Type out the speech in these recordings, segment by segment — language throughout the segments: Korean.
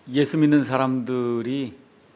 예수 믿는 사람들이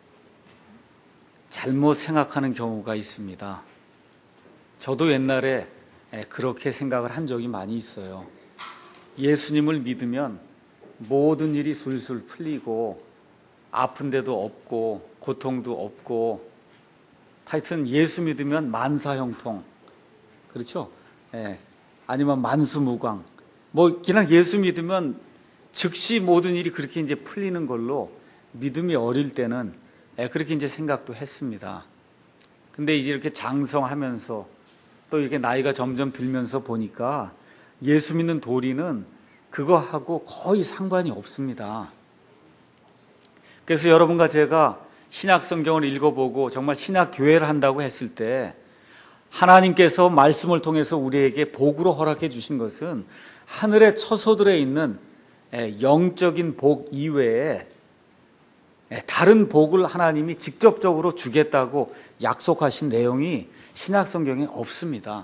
잘못 생각하는 경우가 있습니다. 저도 옛날에 그렇게 생각을 한 적이 많이 있어요. 예수님을 믿으면 모든 일이 술술 풀리고 아픈 데도 없고 고통도 없고 하여튼 예수 믿으면 만사형통, 그렇죠? 아니면 만수무강, 그냥 예수 믿으면 즉시 모든 일이 그렇게 이제 풀리는 걸로 믿음이 어릴 때는 그렇게 이제 생각도 했습니다. 근데 이제 이렇게 장성하면서 또 이렇게 나이가 점점 들면서 보니까 예수 믿는 도리는 그거하고 거의 상관이 없습니다. 그래서 여러분과 제가 신약 성경을 읽어보고 정말 신약 교회를 한다고 했을 때 하나님께서 말씀을 통해서 우리에게 복으로 허락해 주신 것은 하늘의 처소들에 있는 영적인 복 이외에 다른 복을 하나님이 직접적으로 주겠다고 약속하신 내용이 신약 성경에 없습니다.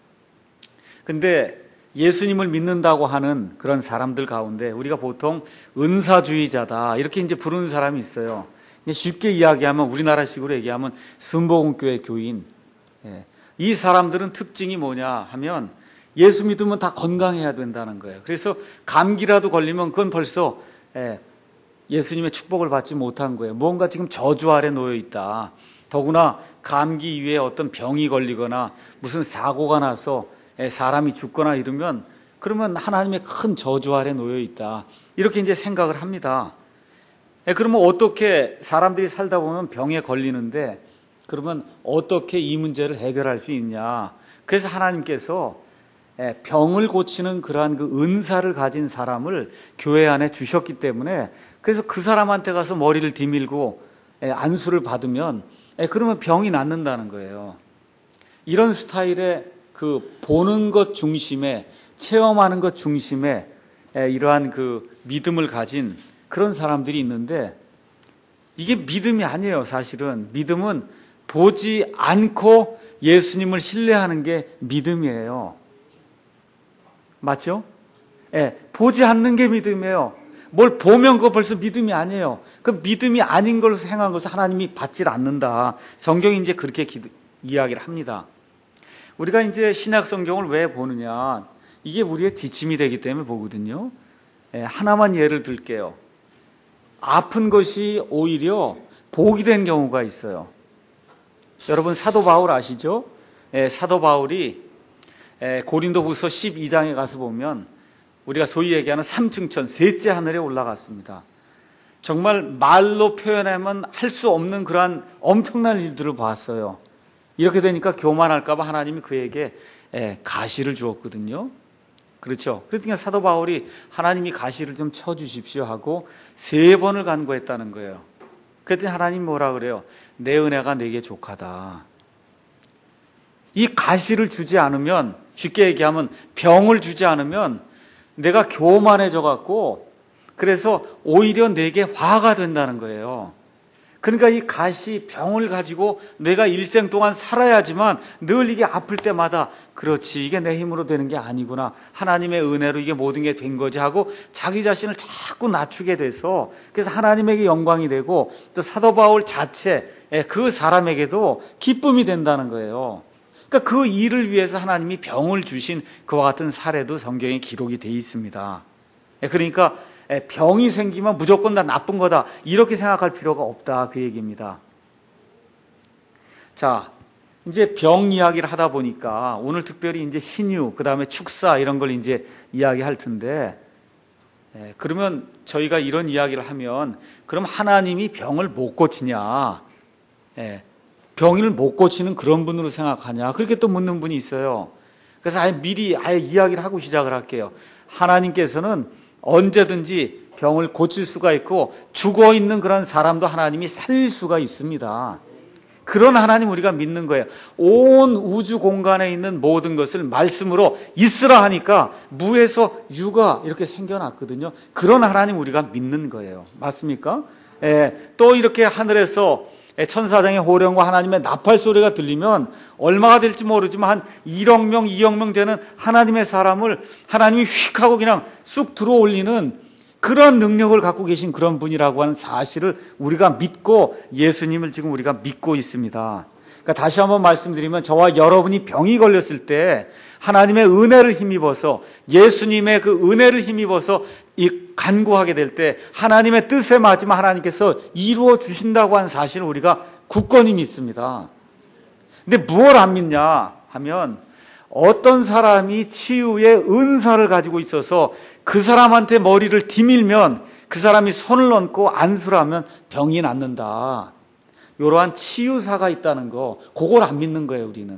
근데 예수님을 믿는다고 하는 그런 사람들 가운데 우리가 보통 은사주의자다 이렇게 이제 부르는 사람이 있어요. 쉽게 이야기하면 우리나라식으로 얘기하면 순복음교회 교인. 이 사람들은 특징이 뭐냐 하면 예수 믿으면 다 건강해야 된다는 거예요. 그래서 감기라도 걸리면 그건 벌써 예수님의 축복을 받지 못한 거예요. 무언가 지금 저주 아래 놓여 있다. 더구나 감기 이외에 어떤 병이 걸리거나 무슨 사고가 나서 사람이 죽거나 이러면 그러면 하나님의 큰 저주 아래 놓여 있다. 이렇게 이제 생각을 합니다. 그러면 어떻게 사람들이 살다 보면 병에 걸리는데 그러면 어떻게 이 문제를 해결할 수 있냐. 그래서 하나님께서 병을 고치는 그러한 그 은사를 가진 사람을 교회 안에 주셨기 때문에 그래서 그 사람한테 가서 머리를 디밀고 안수를 받으면 그러면 병이 낫는다는 거예요. 이런 스타일의 그 보는 것 중심에 체험하는 것 중심에 이러한 그 믿음을 가진 그런 사람들이 있는데 이게 믿음이 아니에요. 사실은 믿음은 보지 않고 예수님을 신뢰하는 게 믿음이에요. 맞죠? 보지 않는 게 믿음이에요. 뭘 보면 그거 벌써 믿음이 아니에요. 그 믿음이 아닌 걸로 행한 것을 하나님이 받질 않는다. 성경이 이제 그렇게 이야기를 합니다. 우리가 이제 신약 성경을 왜 보느냐? 이게 우리의 지침이 되기 때문에 보거든요. 하나만 예를 들게요. 아픈 것이 오히려 복이 된 경우가 있어요. 여러분 사도 바울 아시죠? 사도 바울이 고린도후서 12장에 가서 보면 우리가 소위 얘기하는 삼층천 셋째 하늘에 올라갔습니다. 정말 말로 표현하면 할 수 없는 그러한 엄청난 일들을 봤어요. 이렇게 되니까 교만할까 봐 하나님이 그에게 가시를 주었거든요. 그렇죠. 그러니까 사도 바울이 하나님이 가시를 좀 쳐주십시오 하고 3번을 간구했다는 거예요. 그랬더니 하나님 뭐라 그래요? 내 은혜가 내게 족하다. 이 가시를 주지 않으면, 쉽게 얘기하면 병을 주지 않으면 내가 교만해져 갖고 그래서 오히려 내게 화가 된다는 거예요. 그러니까 이 가시 병을 가지고 내가 일생 동안 살아야지만 늘 이게 아플 때마다 그렇지 이게 내 힘으로 되는 게 아니구나. 하나님의 은혜로 이게 모든 게 된 거지 하고 자기 자신을 자꾸 낮추게 돼서 그래서 하나님에게 영광이 되고 또 사도 바울 자체 그 사람에게도 기쁨이 된다는 거예요. 그러니까 그 일을 위해서 하나님이 병을 주신 그와 같은 사례도 성경에 기록이 돼 있습니다. 그러니까 병이 생기면 무조건 다 나쁜 거다 이렇게 생각할 필요가 없다 그 얘기입니다. 자, 이제 병 이야기를 하다 보니까 오늘 특별히 이제 신유, 그 다음에 축사 이런 걸 이제 이야기할 텐데 그러면 저희가 이런 이야기를 하면 그럼 하나님이 병을 못 고치냐? 병을 못 고치는 그런 분으로 생각하냐? 그렇게 또 묻는 분이 있어요. 그래서 미리 이야기를 하고 시작을 할게요. 하나님께서는 언제든지 병을 고칠 수가 있고 죽어있는 그런 사람도 하나님이 살릴 수가 있습니다. 그런 하나님 우리가 믿는 거예요. 온 우주 공간에 있는 모든 것을 말씀으로 있으라 하니까 무에서 유가 이렇게 생겨났거든요. 그런 하나님 우리가 믿는 거예요. 맞습니까? 또 이렇게 하늘에서 천사장의 호령과 하나님의 나팔 소리가 들리면 얼마가 될지 모르지만 한 1억 명, 2억 명 되는 하나님의 사람을 하나님이 휙 하고 그냥 쑥 들어올리는 그런 능력을 갖고 계신 그런 분이라고 하는 사실을 우리가 믿고 예수님을 지금 우리가 믿고 있습니다. 그러니까 다시 한번 말씀드리면 저와 여러분이 병이 걸렸을 때 하나님의 은혜를 힘입어서 예수님의 그 은혜를 힘입어서 이 간구하게 될 때 하나님의 뜻에 맞으면 하나님께서 이루어 주신다고 하는 사실을 우리가 굳건히 믿습니다. 근데 무엇을 안 믿냐 하면 어떤 사람이 치유의 은사를 가지고 있어서 그 사람한테 머리를 디밀면 그 사람이 손을 얹고 안수를 하면 병이 낫는다. 이러한 치유사가 있다는 거, 그걸 안 믿는 거예요, 우리는.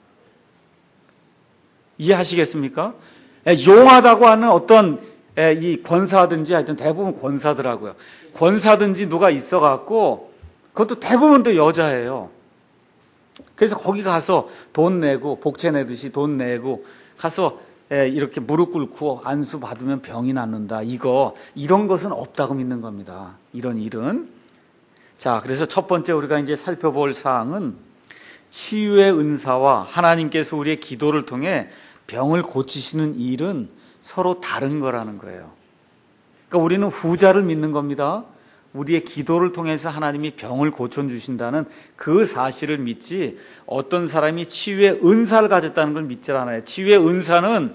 이해하시겠습니까? 용하다고 하는 어떤 이 권사든지 하여튼 대부분 권사더라고요. 권사든지 누가 있어갖고 그것도 대부분 또 여자예요. 그래서 거기 가서 돈 내고 복채 내듯이 돈 내고 가서 이렇게 무릎 꿇고 안수 받으면 병이 낫는다. 이런 것은 없다고 믿는 겁니다. 이런 일은. 자, 그래서 첫 번째 우리가 이제 살펴볼 사항은 치유의 은사와 하나님께서 우리의 기도를 통해 병을 고치시는 일은 서로 다른 거라는 거예요. 그러니까 우리는 후자를 믿는 겁니다. 우리의 기도를 통해서 하나님이 병을 고쳐주신다는 그 사실을 믿지 어떤 사람이 치유의 은사를 가졌다는 걸 믿질 않아요. 치유의 은사는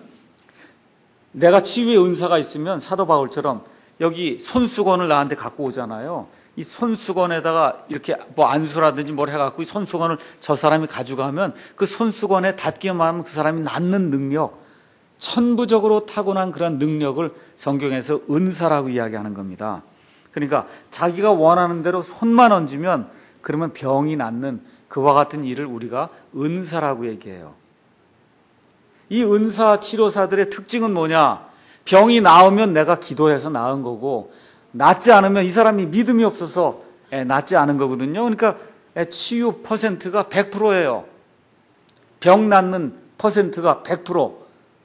내가 치유의 은사가 있으면 사도 바울처럼 여기 손수건을 나한테 갖고 오잖아요. 이 손수건에다가 이렇게 뭐 안수라든지 뭘 해갖고 이 손수건을 저 사람이 가져가면 그 손수건에 닿기만 하면 그 사람이 낫는 능력, 천부적으로 타고난 그런 능력을 성경에서 은사라고 이야기하는 겁니다. 그러니까 자기가 원하는 대로 손만 얹으면 그러면 병이 낫는 그와 같은 일을 우리가 은사라고 얘기해요. 이 은사 치료사들의 특징은 뭐냐? 병이 나으면 내가 기도해서 나은 거고 낫지 않으면 이 사람이 믿음이 없어서 낫지 않은 거거든요. 그러니까 치유 퍼센트가 100%예요. 병 낫는 퍼센트가 100%.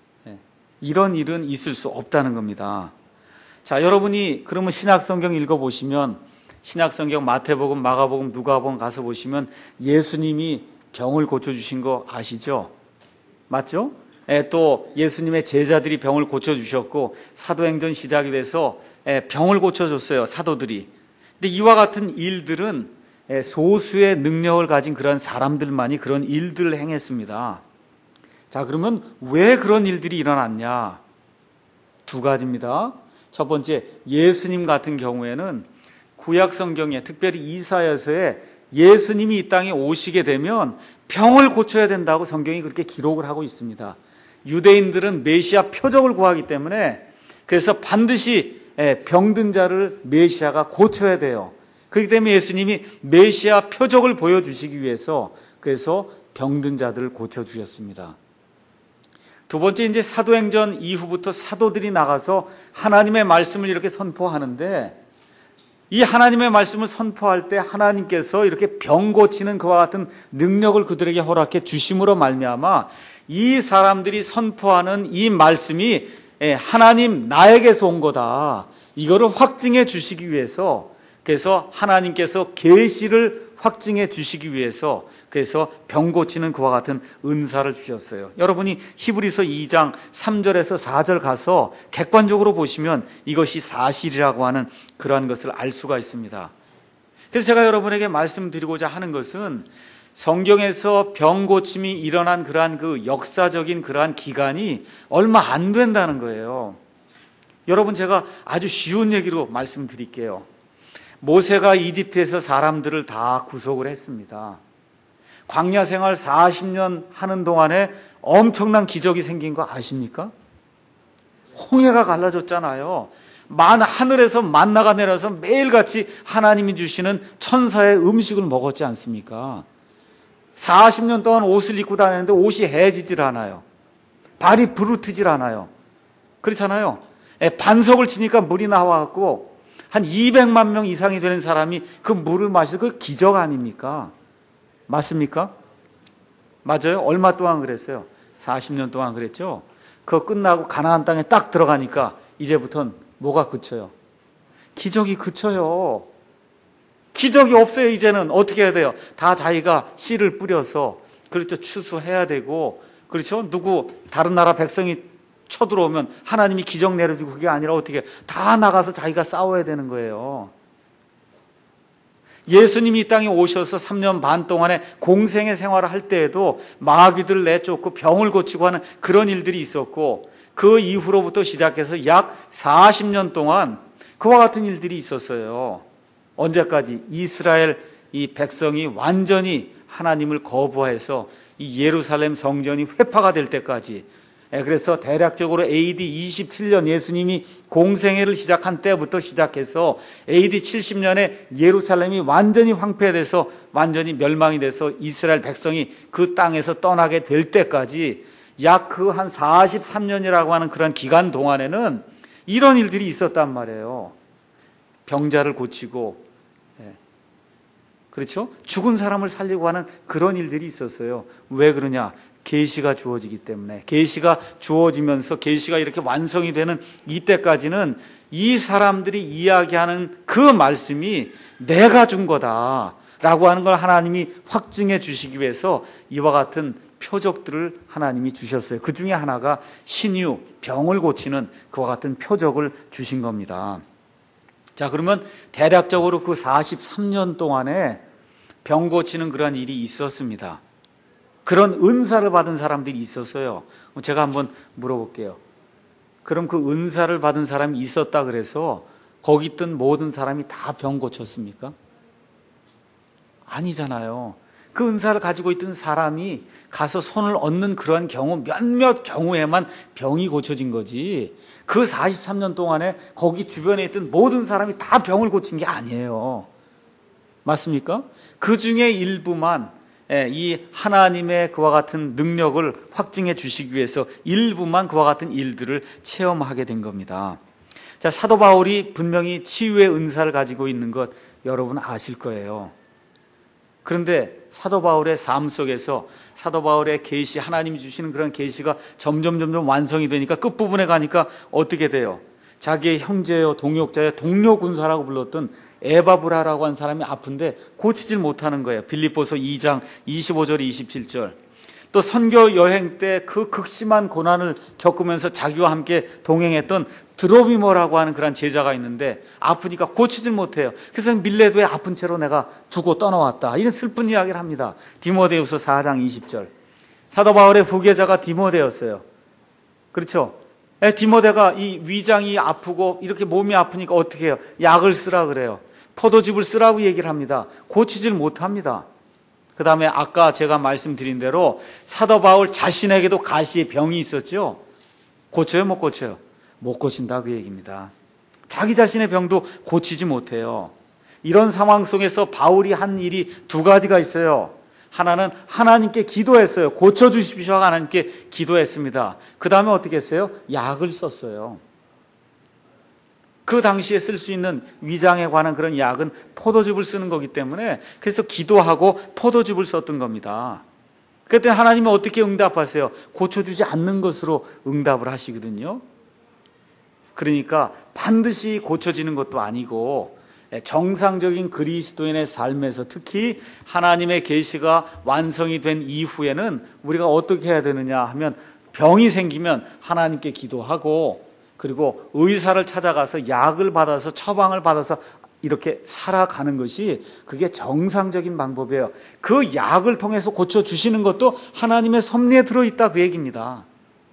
이런 일은 있을 수 없다는 겁니다. 자, 여러분이 그러면 신약성경 읽어보시면 신약성경 마태복음, 마가복음, 누가복음 가서 보시면 예수님이 병을 고쳐주신 거 아시죠? 맞죠? 또 예수님의 제자들이 병을 고쳐주셨고 사도행전 시작이 돼서 병을 고쳐줬어요, 사도들이. 근데 이와 같은 일들은 소수의 능력을 가진 그런 사람들만이 그런 일들을 행했습니다. 자, 그러면 왜 그런 일들이 일어났냐? 두 가지입니다. 첫 번째, 예수님 같은 경우에는 구약 성경에 특별히 이사야서에 예수님이 이 땅에 오시게 되면 병을 고쳐야 된다고 성경이 그렇게 기록을 하고 있습니다. 유대인들은 메시아 표적을 구하기 때문에 그래서 반드시 병든 자를 메시아가 고쳐야 돼요. 그렇기 때문에 예수님이 메시아 표적을 보여주시기 위해서 그래서 병든 자들을 고쳐주셨습니다. 두 번째, 이제 사도행전 이후부터 사도들이 나가서 하나님의 말씀을 이렇게 선포하는데 이 하나님의 말씀을 선포할 때 하나님께서 이렇게 병 고치는 그와 같은 능력을 그들에게 허락해 주심으로 말미암아 이 사람들이 선포하는 이 말씀이 하나님 나에게서 온 거다. 이거를 확증해 주시기 위해서 그래서 하나님께서 계시를 확증해 주시기 위해서 그래서 병 고치는 그와 같은 은사를 주셨어요. 여러분이 히브리서 2장 3절에서 4절 가서 객관적으로 보시면 이것이 사실이라고 하는 그러한 것을 알 수가 있습니다. 그래서 제가 여러분에게 말씀드리고자 하는 것은 성경에서 병 고침이 일어난 그러한 그 역사적인 그러한 기간이 얼마 안 된다는 거예요. 여러분, 제가 아주 쉬운 얘기로 말씀드릴게요. 모세가 이집트에서 사람들을 다 구속을 했습니다. 광야 생활 40년 하는 동안에 엄청난 기적이 생긴 거 아십니까? 홍해가 갈라졌잖아요. 하늘에서 만나가 내려서 매일같이 하나님이 주시는 천사의 음식을 먹었지 않습니까? 40년 동안 옷을 입고 다녔는데 옷이 해지질 않아요. 발이 부르트질 않아요. 그렇잖아요. 반석을 치니까 물이 나와갖고 한 200만 명 이상이 되는 사람이 그 물을 마셔서 그 기적 아닙니까? 맞습니까? 맞아요? 얼마 동안 그랬어요? 40년 동안 그랬죠? 그거 끝나고 가나안 땅에 딱 들어가니까 이제부터는 뭐가 그쳐요? 기적이 그쳐요. 기적이 없어요. 이제는 어떻게 해야 돼요? 다 자기가 씨를 뿌려서 그렇죠, 추수해야 되고 그렇죠? 다른 나라 백성이 쳐들어오면 하나님이 기적 내려주고 그게 아니라 어떻게 다 나가서 자기가 싸워야 되는 거예요. 예수님이 이 땅에 오셔서 3년 반 동안에 공생의 생활을 할 때에도 마귀들 내쫓고 병을 고치고 하는 그런 일들이 있었고 그 이후로부터 시작해서 약 40년 동안 그와 같은 일들이 있었어요. 언제까지? 이스라엘 이 백성이 완전히 하나님을 거부해서 이 예루살렘 성전이 회파가 될 때까지. 그래서 대략적으로 AD 27년 예수님이 공생애를 시작한 때부터 시작해서 AD 70년에 예루살렘이 완전히 황폐돼서 완전히 멸망이 돼서 이스라엘 백성이 그 땅에서 떠나게 될 때까지 약 그 한 43년이라고 하는 그런 기간 동안에는 이런 일들이 있었단 말이에요. 병자를 고치고, 그렇죠? 죽은 사람을 살리고 하는 그런 일들이 있었어요. 왜 그러냐? 계시가 주어지기 때문에. 계시가 주어지면서 계시가 이렇게 완성이 되는 이때까지는 이 사람들이 이야기하는 그 말씀이 내가 준 거다라고 하는 걸 하나님이 확증해 주시기 위해서 이와 같은 표적들을 하나님이 주셨어요. 그 중에 하나가 신유, 병을 고치는 그와 같은 표적을 주신 겁니다. 자, 그러면 대략적으로 그 43년 동안에 병 고치는 그런 일이 있었습니다. 그런 은사를 받은 사람들이 있었어요. 제가 한번 물어볼게요. 그럼 그 은사를 받은 사람이 있었다 그래서 거기 있던 모든 사람이 다 병 고쳤습니까? 아니잖아요. 그 은사를 가지고 있던 사람이 가서 손을 얹는 그런 경우 몇몇 경우에만 병이 고쳐진 거지 그 43년 동안에 거기 주변에 있던 모든 사람이 다 병을 고친 게 아니에요. 맞습니까? 그 중에 일부만 이 하나님의 그와 같은 능력을 확증해 주시기 위해서 일부만 그와 같은 일들을 체험하게 된 겁니다. 자, 사도 바울이 분명히 치유의 은사를 가지고 있는 것 여러분 아실 거예요. 그런데 사도 바울의 삶 속에서 사도 바울의 계시, 하나님이 주시는 그런 계시가 점점 완성이 되니까 끝부분에 가니까 어떻게 돼요? 자기의 형제요, 동역자요, 동료 군사라고 불렀던 에바브라라고 한 사람이 아픈데 고치질 못하는 거예요. 빌립보서 2장 25절 27절. 또 선교 여행 때 그 극심한 고난을 겪으면서 자기와 함께 동행했던 드로비모라고 하는 그런 제자가 있는데 아프니까 고치질 못해요. 그래서 밀레도에 아픈 채로 내가 두고 떠나왔다. 이런 슬픈 이야기를 합니다. 디모데후서 4장 20절. 사도 바울의 후계자가 디모데였어요. 그렇죠? 디모데가 이 위장이 아프고 이렇게 몸이 아프니까 어떻게 해요? 약을 쓰라 그래요. 포도즙을 쓰라고 얘기를 합니다. 고치질 못합니다. 그 다음에 아까 제가 말씀드린 대로 사도 바울 자신에게도 가시의 병이 있었죠. 고쳐요? 못 고쳐요? 못 고친다 그 얘기입니다. 자기 자신의 병도 고치지 못해요. 이런 상황 속에서 바울이 한 일이 두 가지가 있어요. 하나는 하나님께 기도했어요. 고쳐주십시오. 하나님께 기도했습니다. 그 다음에 어떻게 했어요? 약을 썼어요. 그 당시에 쓸 수 있는 위장에 관한 그런 약은 포도즙을 쓰는 거기 때문에 그래서 기도하고 포도즙을 썼던 겁니다. 그때 하나님은 어떻게 응답하세요? 고쳐주지 않는 것으로 응답을 하시거든요. 그러니까 반드시 고쳐지는 것도 아니고 정상적인 그리스도인의 삶에서 특히 하나님의 계시가 완성이 된 이후에는 우리가 어떻게 해야 되느냐 하면 병이 생기면 하나님께 기도하고 그리고 의사를 찾아가서 약을 받아서 처방을 받아서 이렇게 살아가는 것이 그게 정상적인 방법이에요. 그 약을 통해서 고쳐주시는 것도 하나님의 섭리에 들어있다 그 얘기입니다.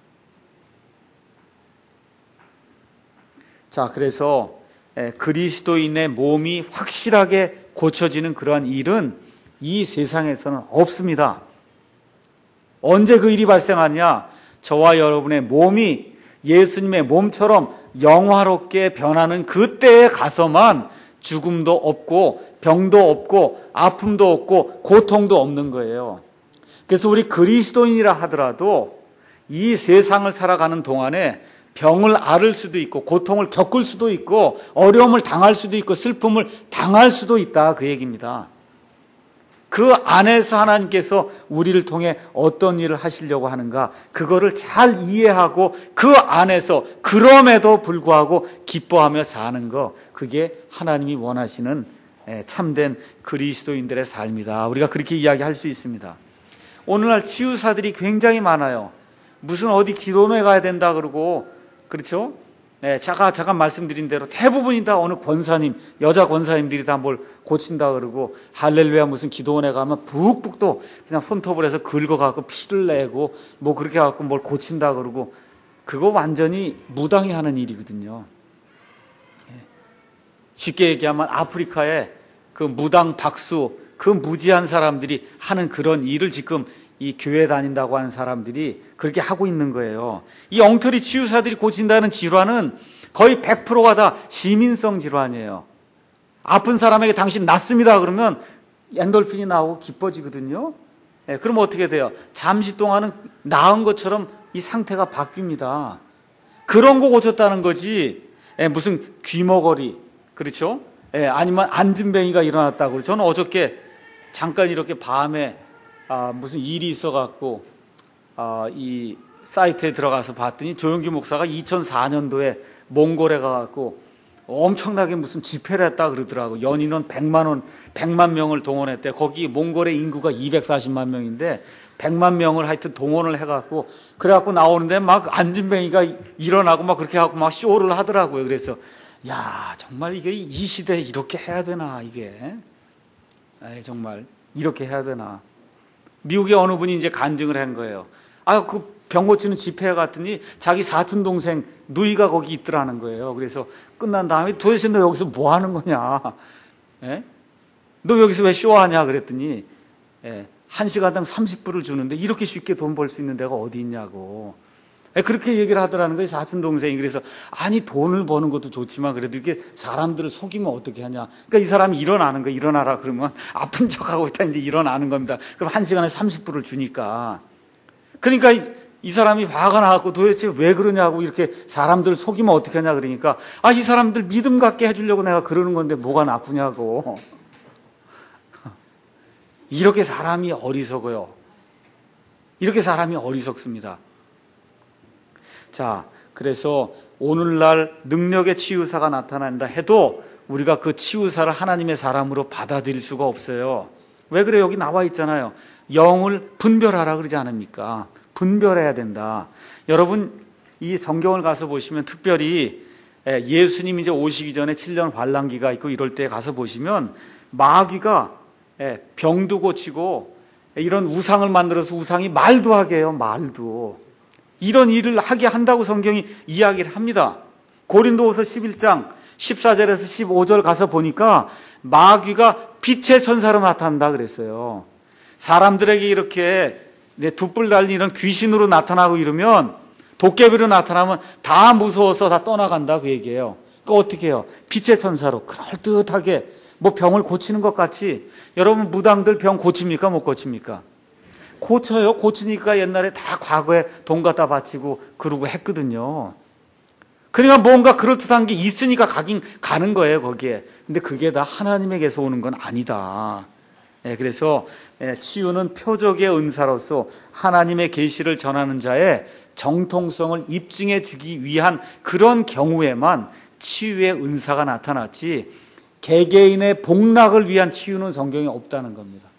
자, 그래서 그리스도인의 몸이 확실하게 고쳐지는 그러한 일은 이 세상에서는 없습니다. 언제 그 일이 발생하냐? 저와 여러분의 몸이 예수님의 몸처럼 영화롭게 변하는 그때에 가서만 죽음도 없고 병도 없고 아픔도 없고 고통도 없는 거예요. 그래서 우리 그리스도인이라 하더라도 이 세상을 살아가는 동안에 병을 앓을 수도 있고 고통을 겪을 수도 있고 어려움을 당할 수도 있고 슬픔을 당할 수도 있다 그 얘기입니다. 그 안에서 하나님께서 우리를 통해 어떤 일을 하시려고 하는가 그거를 잘 이해하고 그 안에서 그럼에도 불구하고 기뻐하며 사는 거 그게 하나님이 원하시는 참된 그리스도인들의 삶이다. 우리가 그렇게 이야기할 수 있습니다. 오늘날 치유사들이 굉장히 많아요. 무슨 어디 기도원에 가야 된다 그러고, 그렇죠? 네, 잠깐 말씀드린 대로 대부분이 다 어느 권사님, 여자 권사님들이 다 뭘 고친다 그러고, 할렐루야 무슨 기도원에 가면 푹푹 또 그냥 손톱을 해서 긁어갖고 피를 내고 뭐 그렇게 갖고 뭘 고친다 그러고, 그거 완전히 무당이 하는 일이거든요. 쉽게 얘기하면 아프리카에 그 무당 박수, 그 무지한 사람들이 하는 그런 일을 지금 이 교회 다닌다고 하는 사람들이 그렇게 하고 있는 거예요. 이 엉터리 치유사들이 고친다는 질환은 거의 100%가 다 시민성 질환이에요. 아픈 사람에게 당신 낫습니다 그러면 엔돌핀이 나오고 기뻐지거든요. 네, 그럼 어떻게 돼요? 잠시 동안은 나은 것처럼 이 상태가 바뀝니다. 그런 거 고쳤다는 거지. 무슨 귀머거리, 그렇죠? 아니면 안진뱅이가 일어났다고. 저는 어저께 잠깐 이렇게 밤에 무슨 일이 있어갖고 이 사이트에 들어가서 봤더니 조영기 목사가 2004년도에 몽골에 가갖고 엄청나게 무슨 집회를 했다 그러더라고. 연인원 100만 명을 동원했대. 거기 몽골의 인구가 240만 명인데 100만 명을 하여튼 동원을 해갖고 그래갖고 나오는데 막 안진뱅이가 일어나고 막 그렇게 하고 막 쇼를 하더라고요. 그래서 야, 정말 이게 이 시대에 이렇게 해야 되나 이게. 정말 이렇게 해야 되나. 미국의 어느 분이 이제 간증을 한 거예요. 그 병 고치는 집회에 갔더니 자기 사촌 동생 누이가 거기 있더라는 거예요. 그래서 끝난 다음에 도대체 너 여기서 뭐 하는 거냐? 너 여기서 왜 쇼하냐? 그랬더니 1시간당 30불을 주는데 이렇게 쉽게 돈 벌 수 있는 데가 어디 있냐고. 그렇게 얘기를 하더라는 거예요, 사촌 동생이. 그래서 아니 돈을 버는 것도 좋지만 그래도 이렇게 사람들을 속이면 어떻게 하냐. 그러니까 이 사람이 일어나는 거예요. 일어나라 그러면 아픈 척하고 있다 이제 일어나는 겁니다. 그럼 1시간에 30불을 주니까. 그러니까 이 사람이 화가 나갖고 도대체 왜 그러냐고 이렇게 사람들을 속이면 어떻게 하냐 그러니까 이 사람들 믿음 갖게 해주려고 내가 그러는 건데 뭐가 나쁘냐고. 이렇게 사람이 어리석어요. 이렇게 사람이 어리석습니다. 자, 그래서 오늘날 능력의 치유사가 나타난다 해도 우리가 그 치유사를 하나님의 사람으로 받아들일 수가 없어요. 왜 그래요? 여기 나와 있잖아요. 영을 분별하라 그러지 않습니까? 분별해야 된다. 여러분, 이 성경을 가서 보시면 특별히 예수님이 이제 오시기 전에 7년 환란기가 있고 이럴 때 가서 보시면 마귀가 병도 고치고 이런 우상을 만들어서 우상이 말도 하게 해요. 말도. 이런 일을 하게 한다고 성경이 이야기를 합니다. 고린도후서 11장 14절에서 15절 가서 보니까 마귀가 빛의 천사로 나타난다 그랬어요. 사람들에게 이렇게 두 뿔 달린 이런 귀신으로 나타나고 이러면, 도깨비로 나타나면 다 무서워서 다 떠나간다 그 얘기예요. 그러니까 어떻게 해요? 빛의 천사로 그럴듯하게 뭐 병을 고치는 것 같이. 여러분 무당들 병 고칩니까? 못 고칩니까? 고쳐요. 고치니까 옛날에 다 과거에 돈 갖다 바치고 그러고 했거든요. 그러니까 뭔가 그럴듯한 게 있으니까 가긴 가는 거예요 거기에. 근데 그게 다 하나님에게서 오는 건 아니다. 그래서 치유는 표적의 은사로서 하나님의 계시를 전하는 자의 정통성을 입증해 주기 위한 그런 경우에만 치유의 은사가 나타났지, 개개인의 복락을 위한 치유는 성경에 없다는 겁니다.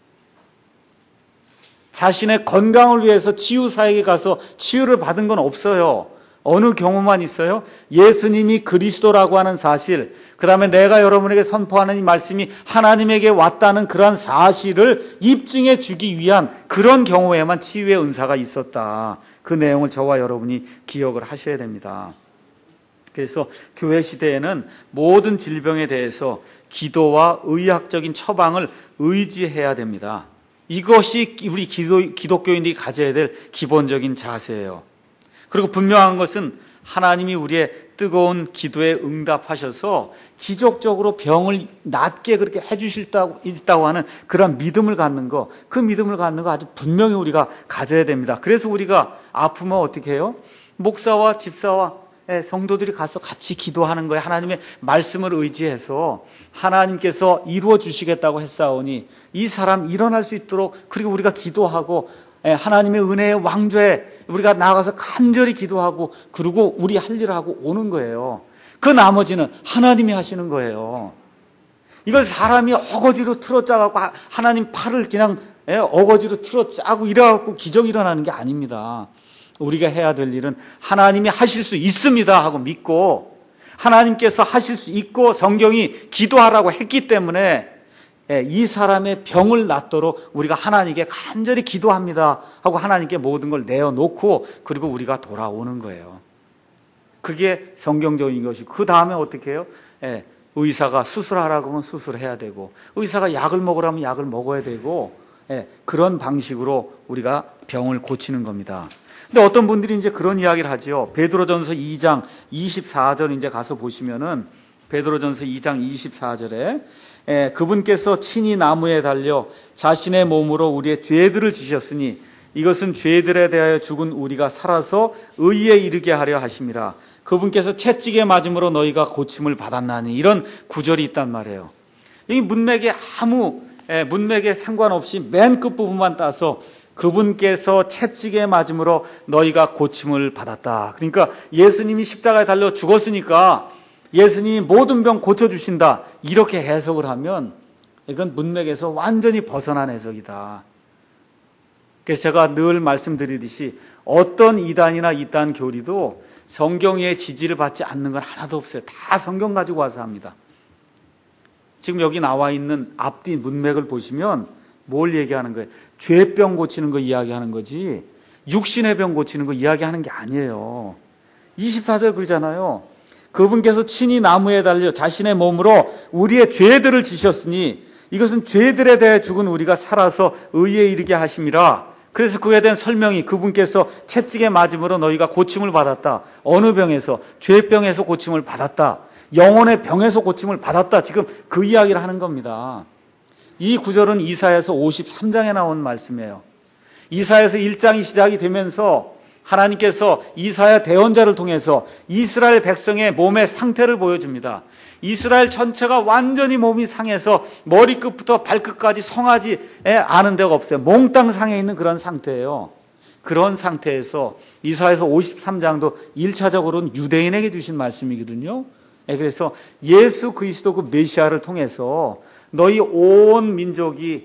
자신의 건강을 위해서 치유사에게 가서 치유를 받은 건 없어요. 어느 경우만 있어요? 예수님이 그리스도라고 하는 사실, 그 다음에 내가 여러분에게 선포하는 이 말씀이 하나님에게 왔다는 그러한 사실을 입증해 주기 위한 그런 경우에만 치유의 은사가 있었다. 그 내용을 저와 여러분이 기억을 하셔야 됩니다. 그래서 교회 시대에는 모든 질병에 대해서 기도와 의학적인 처방을 의지해야 됩니다. 이것이 우리 기독교인들이 가져야 될 기본적인 자세예요. 그리고 분명한 것은 하나님이 우리의 뜨거운 기도에 응답하셔서 기적적으로 병을 낫게 그렇게 해주실 있다고 하는 그런 믿음을 갖는 거, 그 믿음을 갖는 거 아주 분명히 우리가 가져야 됩니다. 그래서 우리가 아프면 어떻게 해요? 목사와 집사와 성도들이 가서 같이 기도하는 거예요. 하나님의 말씀을 의지해서 하나님께서 이루어 주시겠다고 했사오니 이 사람 일어날 수 있도록, 그리고 우리가 기도하고 하나님의 은혜의 왕좌에 우리가 나가서 간절히 기도하고 그리고 우리 할 일을 하고 오는 거예요. 그 나머지는 하나님이 하시는 거예요. 이걸 사람이 어거지로 틀어짜고 하나님 팔을 그냥 어거지로 틀어짜고 이래갖고 기적이 일어나는 게 아닙니다. 우리가 해야 될 일은 하나님이 하실 수 있습니다 하고 믿고, 하나님께서 하실 수 있고 성경이 기도하라고 했기 때문에 이 사람의 병을 낫도록 우리가 하나님께 간절히 기도합니다 하고 하나님께 모든 걸 내어놓고 그리고 우리가 돌아오는 거예요. 그게 성경적인 것이고, 그 다음에 어떻게 해요? 의사가 수술하라고 하면 수술해야 되고, 의사가 약을 먹으라면 약을 먹어야 되고, 그런 방식으로 우리가 병을 고치는 겁니다. 근데 어떤 분들이 이제 그런 이야기를 하죠. 베드로전서 2장 24절 이제 가서 보시면은, 베드로전서 2장 24절에 그분께서 친히 나무에 달려 자신의 몸으로 우리의 죄들을 지셨으니 이것은 죄들에 대하여 죽은 우리가 살아서 의에 이르게 하려 하심이라. 그분께서 채찍에 맞음으로 너희가 고침을 받았나니, 이런 구절이 있단 말이에요. 이 문맥에 문맥에 상관없이 맨 끝부분만 따서 그분께서 채찍에 맞음으로 너희가 고침을 받았다. 그러니까 예수님이 십자가에 달려 죽었으니까 예수님이 모든 병 고쳐주신다, 이렇게 해석을 하면 이건 문맥에서 완전히 벗어난 해석이다. 그래서 제가 늘 말씀드리듯이 어떤 이단이나 이단 교리도 성경의 지지를 받지 않는 건 하나도 없어요. 다 성경 가지고 와서 합니다. 지금 여기 나와 있는 앞뒤 문맥을 보시면 뭘 얘기하는 거예요? 죄병 고치는 거 이야기하는 거지 육신의 병 고치는 거 이야기하는 게 아니에요. 24절 그러잖아요. 그분께서 친히 나무에 달려 자신의 몸으로 우리의 죄들을 지셨으니 이것은 죄들에 대해 죽은 우리가 살아서 의에 이르게 하심이라. 그래서 그에 대한 설명이, 그분께서 채찍에 맞음으로 너희가 고침을 받았다. 어느 병에서? 죄병에서 고침을 받았다. 영혼의 병에서 고침을 받았다. 지금 그 이야기를 하는 겁니다. 이 구절은 이사야서 53장에 나온 말씀이에요. 이사야서 1장이 시작이 되면서 하나님께서 이사야 대언자를 통해서 이스라엘 백성의 몸의 상태를 보여줍니다. 이스라엘 전체가 완전히 몸이 상해서 머리끝부터 발끝까지 성하지 않은 데가 없어요. 몽땅 상해 있는 그런 상태예요. 그런 상태에서 이사야서 53장도 1차적으로는 유대인에게 주신 말씀이거든요. 그래서 예수 그리스도 그 메시아를 통해서 너희 온 민족이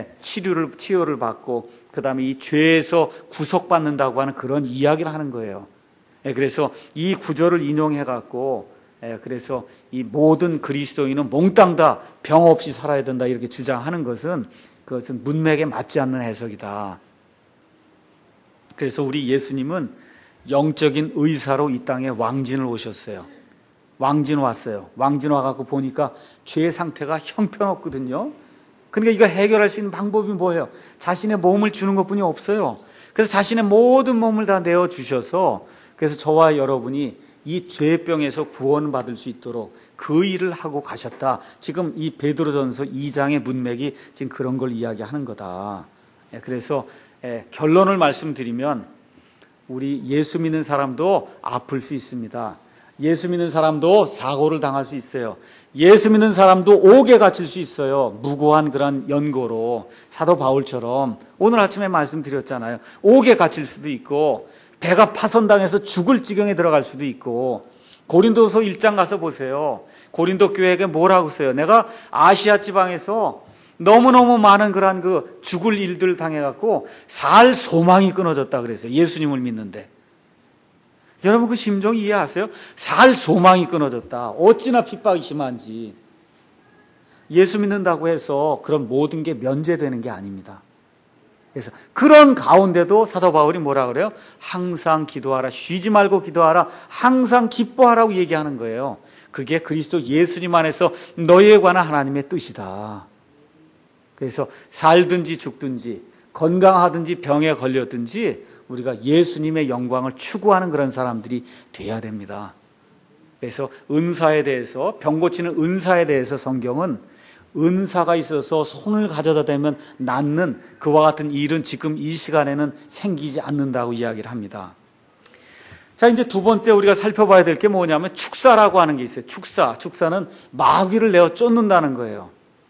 치료를 받고 그 다음에 이 죄에서 구속받는다고 하는 그런 이야기를 하는 거예요. 그래서 이 구절을 인용해 갖고 그래서 이 모든 그리스도인은 몽땅 다 병 없이 살아야 된다 이렇게 주장하는 것은 그것은 문맥에 맞지 않는 해석이다. 그래서 우리 예수님은 영적인 의사로 이 땅에 왕진을 오셨어요. 왕진 왔어요. 왕진 와갖고 보니까 죄 상태가 형편없거든요. 그러니까 이거 해결할 수 있는 방법이 뭐예요? 자신의 몸을 주는 것뿐이 없어요. 그래서 자신의 모든 몸을 다 내어주셔서 그래서 저와 여러분이 이 죄병에서 구원받을 수 있도록 그 일을 하고 가셨다. 지금 이 베드로전서 2장의 문맥이 지금 그런 걸 이야기하는 거다. 그래서 결론을 말씀드리면 우리 예수 믿는 사람도 아플 수 있습니다. 예수 믿는 사람도 사고를 당할 수 있어요. 예수 믿는 사람도 옥에 갇힐 수 있어요. 무고한 그런 연고로. 사도 바울처럼 오늘 아침에 말씀드렸잖아요. 옥에 갇힐 수도 있고 배가 파손당해서 죽을 지경에 들어갈 수도 있고. 고린도서 1장 가서 보세요. 고린도 교회에게 뭐라고 써요? 내가 아시아 지방에서 너무너무 많은 그런 그 죽을 일들을 당해갖고 살 소망이 끊어졌다 그랬어요. 예수님을 믿는데. 여러분 그 심정 이해하세요? 살 소망이 끊어졌다. 어찌나 핍박이 심한지. 예수 믿는다고 해서 그런 모든 게 면제되는 게 아닙니다. 그래서 그런 가운데도 사도 바울이 뭐라 그래요? 항상 기도하라. 쉬지 말고 기도하라. 항상 기뻐하라고 얘기하는 거예요. 그게 그리스도 예수님 안에서 너희에 관한 하나님의 뜻이다. 그래서 살든지 죽든지 건강하든지 병에 걸렸든지 우리가 예수님의 영광을 추구하는 그런 사람들이 돼야 됩니다. 그래서 은사에 대해서, 병 고치는 은사에 대해서 성경은 은사가 있어서 손을 가져다 대면 낫는 그와 같은 일은 지금 이 시간에는 생기지 않는다고 이야기를 합니다. 자, 이제 두 번째 우리가 살펴봐야 될 게 뭐냐면 축사라고 하는 게 있어요. 축사는 마귀를 내어 쫓는다는 거예요.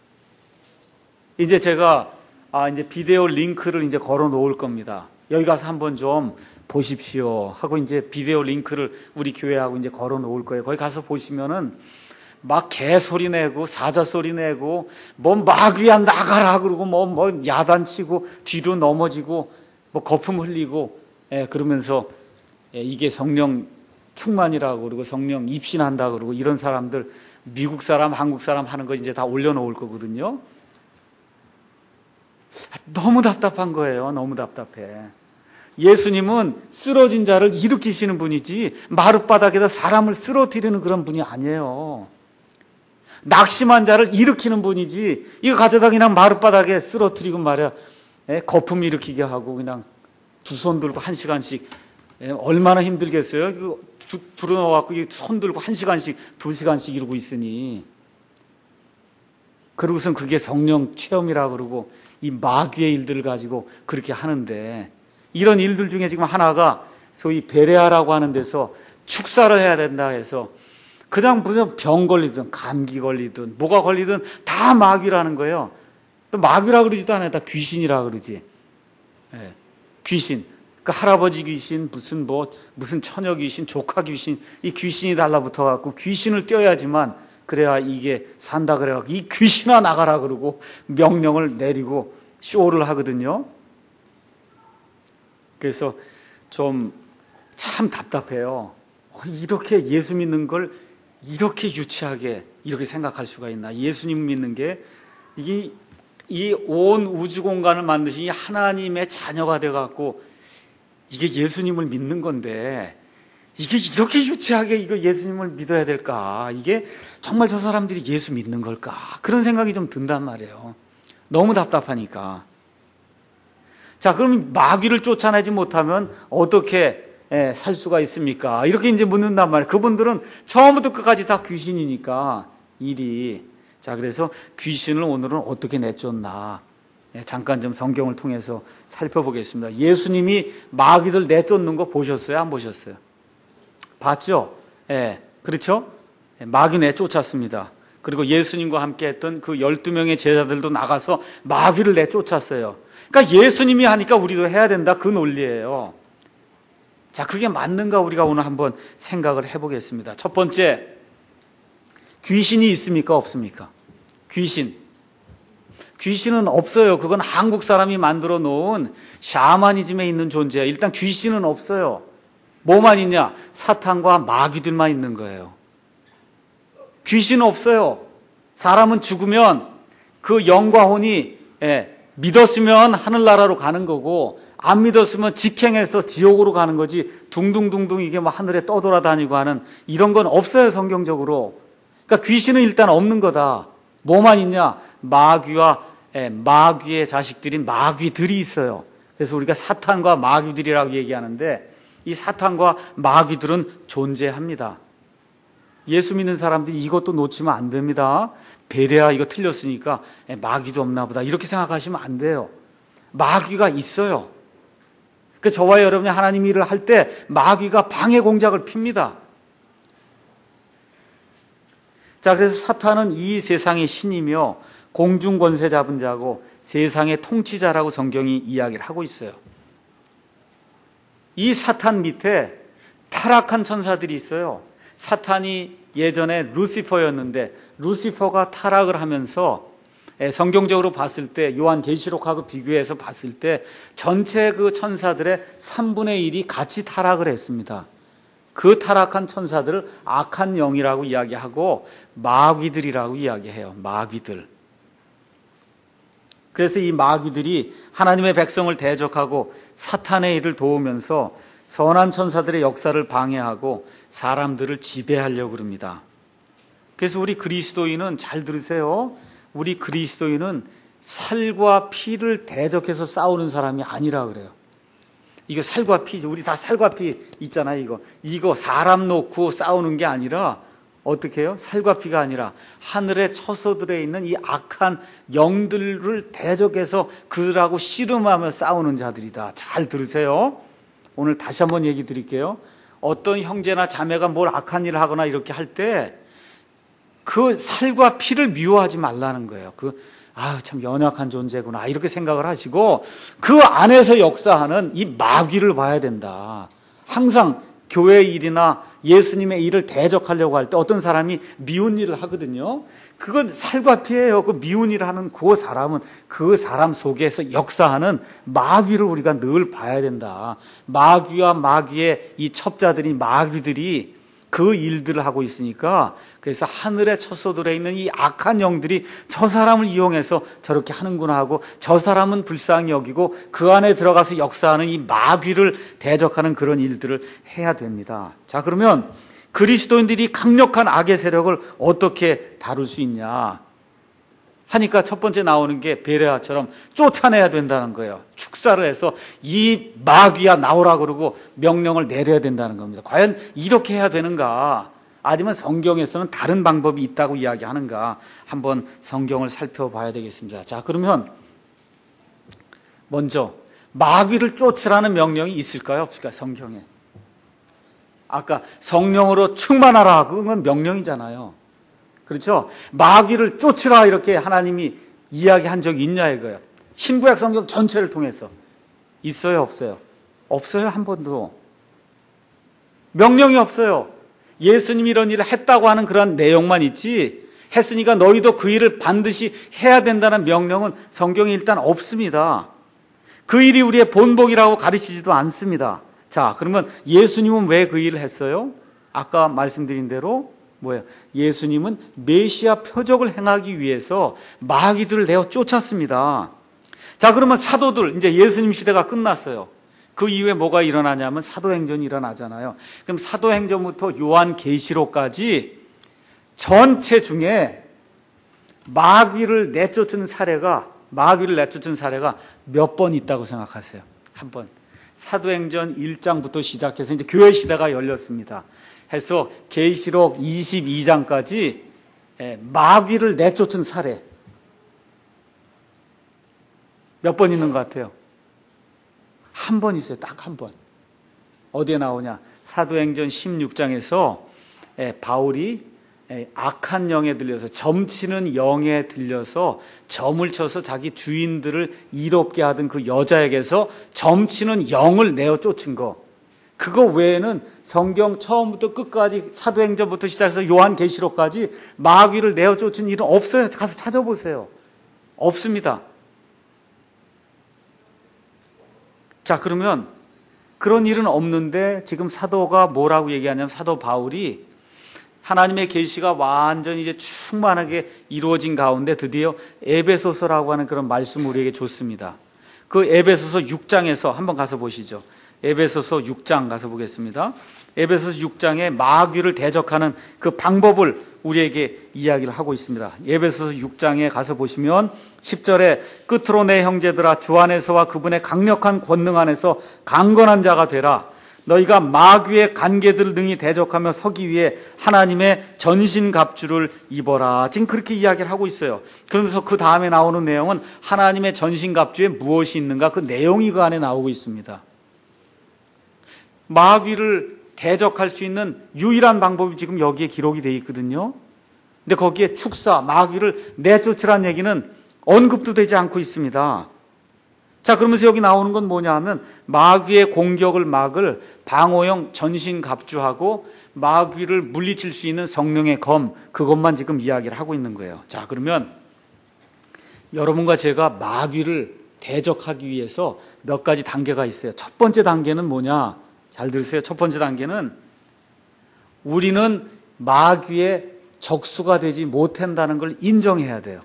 이제 제가 이제 비디오 링크를 이제 걸어 놓을 겁니다. 여기 가서 한번 좀 보십시오 하고 이제 비디오 링크를 우리 교회하고 이제 걸어 놓을 거예요. 거기 가서 보시면은 막 개 소리 내고 사자 소리 내고 뭐 마귀야 나가라 그러고 뭐 야단치고 뒤로 넘어지고 뭐 거품 흘리고 그러면서 이게 성령 충만이라고 그러고 성령 입신한다 그러고 이런 사람들 미국 사람, 한국 사람 하는 거 이제 다 올려놓을 거거든요. 너무 답답한 거예요. 너무 답답해. 예수님은 쓰러진 자를 일으키시는 분이지 마룻바닥에다 사람을 쓰러뜨리는 그런 분이 아니에요. 낙심한 자를 일으키는 분이지 이거 가져다 그냥 마룻바닥에 쓰러뜨리고 말이야 거품 일으키게 하고 그냥 두 손 들고 1시간씩 얼마나 힘들겠어요. 불어넣어갖고 손 들고 1시간씩 2시간씩 이러고 있으니 그러고선 그게 성령 체험이라고 그러고 이 마귀의 일들을 가지고 그렇게 하는데 이런 일들 중에 지금 하나가 소위 베레아라고 하는 데서 축사를 해야 된다 해서 그냥 무슨 병 걸리든 감기 걸리든 뭐가 걸리든 다 마귀라는 거예요. 또 마귀라 그러지도 않아요. 다 귀신이라 그러지. 귀신. 그 할아버지 귀신, 무슨 처녀 귀신, 조카 귀신, 이 귀신이 달라붙어 갖고 귀신을 떼어야지만 그래야 이게 산다 그래 갖고 이 귀신아 나가라 그러고 명령을 내리고 쇼를 하거든요. 그래서 좀 참 답답해요. 이렇게 예수 믿는 걸 이렇게 유치하게 이렇게 생각할 수가 있나. 예수님 믿는 게 이게 이 온 우주 공간을 만드신 이 하나님의 자녀가 돼 갖고 이게 예수님을 믿는 건데 이게 이렇게 유치하게 이거 예수님을 믿어야 될까? 이게 정말 저 사람들이 예수 믿는 걸까? 그런 생각이 좀 든단 말이에요. 너무 답답하니까. 자, 그럼 마귀를 쫓아내지 못하면 어떻게 살 수가 있습니까? 이렇게 이제 묻는단 말이에요. 그분들은 처음부터 끝까지 다 귀신이니까 일이. 자, 그래서 귀신을 오늘은 어떻게 내쫓나? 잠깐 좀 성경을 통해서 살펴보겠습니다. 예수님이 마귀들 내쫓는 거 보셨어요? 안 보셨어요? 봤죠? 그렇죠? 마귀 내쫓았습니다. 그리고 예수님과 함께 했던 그 12명의 제자들도 나가서 마귀를 내쫓았어요. 그러니까 예수님이 하니까 우리도 해야 된다. 그 논리예요. 자, 그게 맞는가 우리가 오늘 한번 생각을 해보겠습니다. 첫 번째, 귀신이 있습니까? 없습니까? 귀신은 없어요. 그건 한국 사람이 만들어 놓은 샤머니즘에 있는 존재예요. 일단 귀신은 없어요. 뭐만 있냐? 사탄과 마귀들만 있는 거예요. 귀신은 없어요. 사람은 죽으면 그 영과 혼이 믿었으면 하늘나라로 가는 거고 안 믿었으면 직행해서 지옥으로 가는 거지 둥둥둥둥 이게 뭐 하늘에 떠돌아다니고 하는 이런 건 없어요. 성경적으로. 그러니까 귀신은 일단 없는 거다. 뭐만 있냐? 마귀의 자식들인 마귀들이 있어요. 그래서 우리가 사탄과 마귀들이라고 얘기하는데 이 사탄과 마귀들은 존재합니다. 예수 믿는 사람들이 이것도 놓치면 안 됩니다. 베레아 이거 틀렸으니까 마귀도 없나 보다 이렇게 생각하시면 안 돼요. 마귀가 있어요. 그 저와 여러분이 하나님 일을 할 때 마귀가 방해 공작을 핍니다. 자, 그래서 사탄은 이 세상의 신이며 공중 권세 잡은 자고 세상의 통치자라고 성경이 이야기를 하고 있어요. 이 사탄 밑에 타락한 천사들이 있어요. 사탄이 예전에 루시퍼였는데 루시퍼가 타락을 하면서 성경적으로 봤을 때 요한계시록하고 비교해서 봤을 때 전체 그 천사들의 3분의 1이 같이 타락을 했습니다. 그 타락한 천사들을 악한 영이라고 이야기하고 마귀들이라고 이야기해요. 마귀들. 그래서 이 마귀들이 하나님의 백성을 대적하고 사탄의 일을 도우면서 선한 천사들의 역사를 방해하고 사람들을 지배하려고 합니다. 그래서 우리 그리스도인은 잘 들으세요. 우리 그리스도인은 살과 피를 대적해서 싸우는 사람이 아니라 그래요. 이거 살과 피죠. 우리 다 살과 피 있잖아요. 이거 사람 놓고 싸우는 게 아니라 어떻게 해요? 살과 피가 아니라 하늘의 처소들에 있는 이 악한 영들을 대적해서 그들하고 씨름하며 싸우는 자들이다. 잘 들으세요. 오늘 다시 한번 얘기 드릴게요. 어떤 형제나 자매가 뭘 악한 일을 하거나 이렇게 할 때 그 살과 피를 미워하지 말라는 거예요. 참 연약한 존재구나 이렇게 생각을 하시고 그 안에서 역사하는 이 마귀를 봐야 된다. 항상 교회 일이나 예수님의 일을 대적하려고 할 때 어떤 사람이 미운 일을 하거든요. 그건 살과 피예요. 그 미운이라는 그 사람은 그 사람 속에서 역사하는 마귀를 우리가 늘 봐야 된다. 마귀와 마귀의 이 첩자들이 마귀들이 그 일들을 하고 있으니까 그래서 하늘에 처소들에 있는 이 악한 영들이 저 사람을 이용해서 저렇게 하는구나 하고 저 사람은 불쌍히 여기고 그 안에 들어가서 역사하는 이 마귀를 대적하는 그런 일들을 해야 됩니다. 자, 그러면 그리스도인들이 강력한 악의 세력을 어떻게 다룰 수 있냐 하니까 첫 번째 나오는 게 베레아처럼 쫓아내야 된다는 거예요. 축사를 해서 이 마귀야 나오라 그러고 명령을 내려야 된다는 겁니다. 과연 이렇게 해야 되는가? 아니면 성경에서는 다른 방법이 있다고 이야기하는가? 한번 성경을 살펴봐야 되겠습니다. 자, 그러면 먼저 마귀를 쫓으라는 명령이 있을까요? 없을까요? 성경에. 아까 성령으로 충만하라 그건 명령이잖아요. 그렇죠? 마귀를 쫓으라 이렇게 하나님이 이야기한 적이 있냐 이거예요. 신구약 성경 전체를 통해서 있어요, 없어요? 없어요, 한 번도. 명령이 없어요. 예수님이 이런 일을 했다고 하는 그런 내용만 있지 했으니까 너희도 그 일을 반드시 해야 된다는 명령은 성경에 일단 없습니다. 그 일이 우리의 본복이라고 가르치지도 않습니다. 자, 그러면 예수님은 왜 그 일을 했어요? 아까 말씀드린 대로 뭐예요? 예수님은 메시아 표적을 행하기 위해서 마귀들을 내어 쫓았습니다. 자, 그러면 사도들, 이제 예수님 시대가 끝났어요. 그 이후에 뭐가 일어나냐면 사도행전이 일어나잖아요. 그럼 사도행전부터 요한계시록까지 전체 중에 마귀를 내쫓은 사례가 몇 번 있다고 생각하세요? 한 번. 사도행전 1장부터 시작해서 이제 교회 시대가 열렸습니다. 해서 계시록 22장까지 마귀를 내쫓은 사례 몇 번 있는 것 같아요? 한 번 있어요. 딱 한 번. 어디에 나오냐? 사도행전 16장에서 바울이 악한 영에 들려서 점치는 영에 들려서 점을 쳐서 자기 주인들을 이롭게 하던 그 여자에게서 점치는 영을 내어 쫓은 거. 그거 외에는 성경 처음부터 끝까지 사도행전부터 시작해서 요한계시록까지 마귀를 내어 쫓은 일은 없어요. 가서 찾아보세요. 없습니다. 자, 그러면 그런 일은 없는데 지금 사도가 뭐라고 얘기하냐면 사도 바울이 하나님의 계시가 완전히 이제 충만하게 이루어진 가운데 드디어 에베소서라고 하는 그런 말씀을 우리에게 줬습니다. 그 에베소서 6장에서 한번 가서 보시죠. 에베소서 6장 가서 보겠습니다. 에베소서 6장에 마귀를 대적하는 그 방법을 우리에게 이야기를 하고 있습니다. 에베소서 6장에 가서 보시면 10절에 끝으로 내 형제들아 주 안에서와 그분의 강력한 권능 안에서 강건한 자가 되라. 너희가 마귀의 간계들을 능히 대적하며 서기 위해 하나님의 전신갑주를 입어라. 지금 그렇게 이야기를 하고 있어요. 그러면서 그 다음에 나오는 내용은 하나님의 전신갑주에 무엇이 있는가 그 내용이 그 안에 나오고 있습니다. 마귀를 대적할 수 있는 유일한 방법이 지금 여기에 기록이 되어 있거든요. 근데 거기에 축사, 마귀를 내쫓으라는 얘기는 언급도 되지 않고 있습니다. 자, 그러면서 여기 나오는 건 뭐냐 하면 마귀의 공격을 막을 방어용 전신갑주하고 마귀를 물리칠 수 있는 성령의 검, 그것만 지금 이야기를 하고 있는 거예요. 자, 그러면 여러분과 제가 마귀를 대적하기 위해서 몇 가지 단계가 있어요. 첫 번째 단계는 뭐냐? 잘 들으세요. 첫 번째 단계는 우리는 마귀의 적수가 되지 못한다는 걸 인정해야 돼요.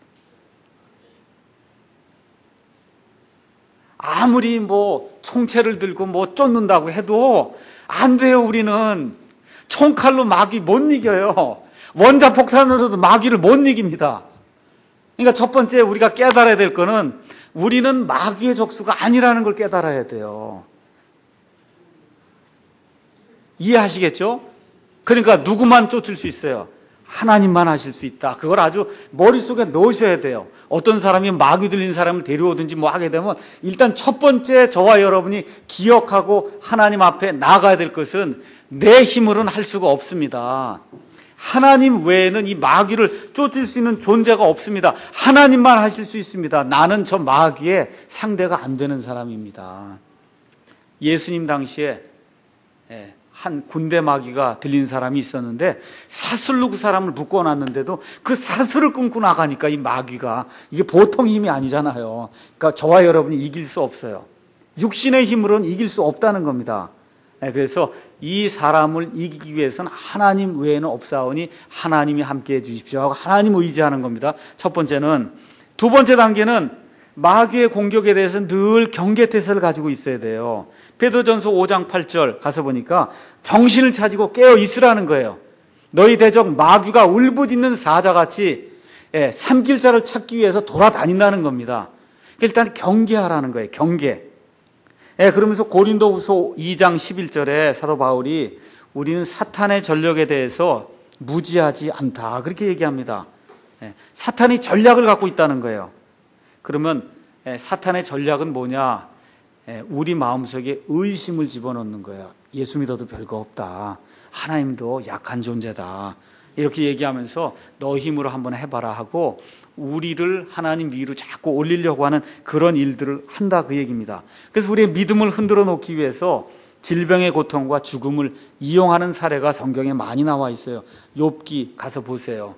아무리 총채를 들고 쫓는다고 해도 안 돼요. 우리는 총칼로 마귀 못 이겨요. 원자폭탄으로도 마귀를 못 이깁니다. 그러니까 첫 번째 우리가 깨달아야 될 거는 우리는 마귀의 적수가 아니라는 걸 깨달아야 돼요. 이해하시겠죠? 그러니까 누구만 쫓을 수 있어요? 하나님만 하실 수 있다. 그걸 아주 머릿속에 넣으셔야 돼요. 어떤 사람이 마귀 들린 사람을 데려오든지 하게 되면 일단 첫 번째 저와 여러분이 기억하고 하나님 앞에 나가야 될 것은 내 힘으로는 할 수가 없습니다. 하나님 외에는 이 마귀를 쫓을 수 있는 존재가 없습니다. 하나님만 하실 수 있습니다. 나는 저 마귀의 상대가 안 되는 사람입니다. 예수님 당시에 한 군대 마귀가 들린 사람이 있었는데 사슬로 그 사람을 묶어놨는데도 그 사슬을 끊고 나가니까 이 마귀가, 이게 보통 힘이 아니잖아요. 그러니까 저와 여러분이 이길 수 없어요. 육신의 힘으로는 이길 수 없다는 겁니다. 그래서 이 사람을 이기기 위해서는 하나님 외에는 없사오니 하나님이 함께해 주십시오 하고 하나님 의지하는 겁니다. 첫 번째는. 두 번째 단계는 마귀의 공격에 대해서 늘 경계태세를 가지고 있어야 돼요. 베드로전서 5장 8절 가서 보니까 정신을 차리고 깨어 있으라는 거예요. 너희 대적 마귀가 울부짖는 사자같이 삼킬 자를 찾기 위해서 돌아다닌다는 겁니다. 일단 경계하라는 거예요. 경계. 그러면서 고린도후서 2장 11절에 사도 바울이 우리는 사탄의 전력에 대해서 무지하지 않다, 그렇게 얘기합니다. 사탄이 전략을 갖고 있다는 거예요. 그러면 사탄의 전략은 뭐냐? 우리 마음속에 의심을 집어넣는 거예요. 예수 믿어도 별거 없다, 하나님도 약한 존재다, 이렇게 얘기하면서 너 힘으로 한번 해봐라 하고 우리를 하나님 위로 자꾸 올리려고 하는 그런 일들을 한다, 그 얘기입니다. 그래서 우리의 믿음을 흔들어 놓기 위해서 질병의 고통과 죽음을 이용하는 사례가 성경에 많이 나와 있어요. 욥기 가서 보세요.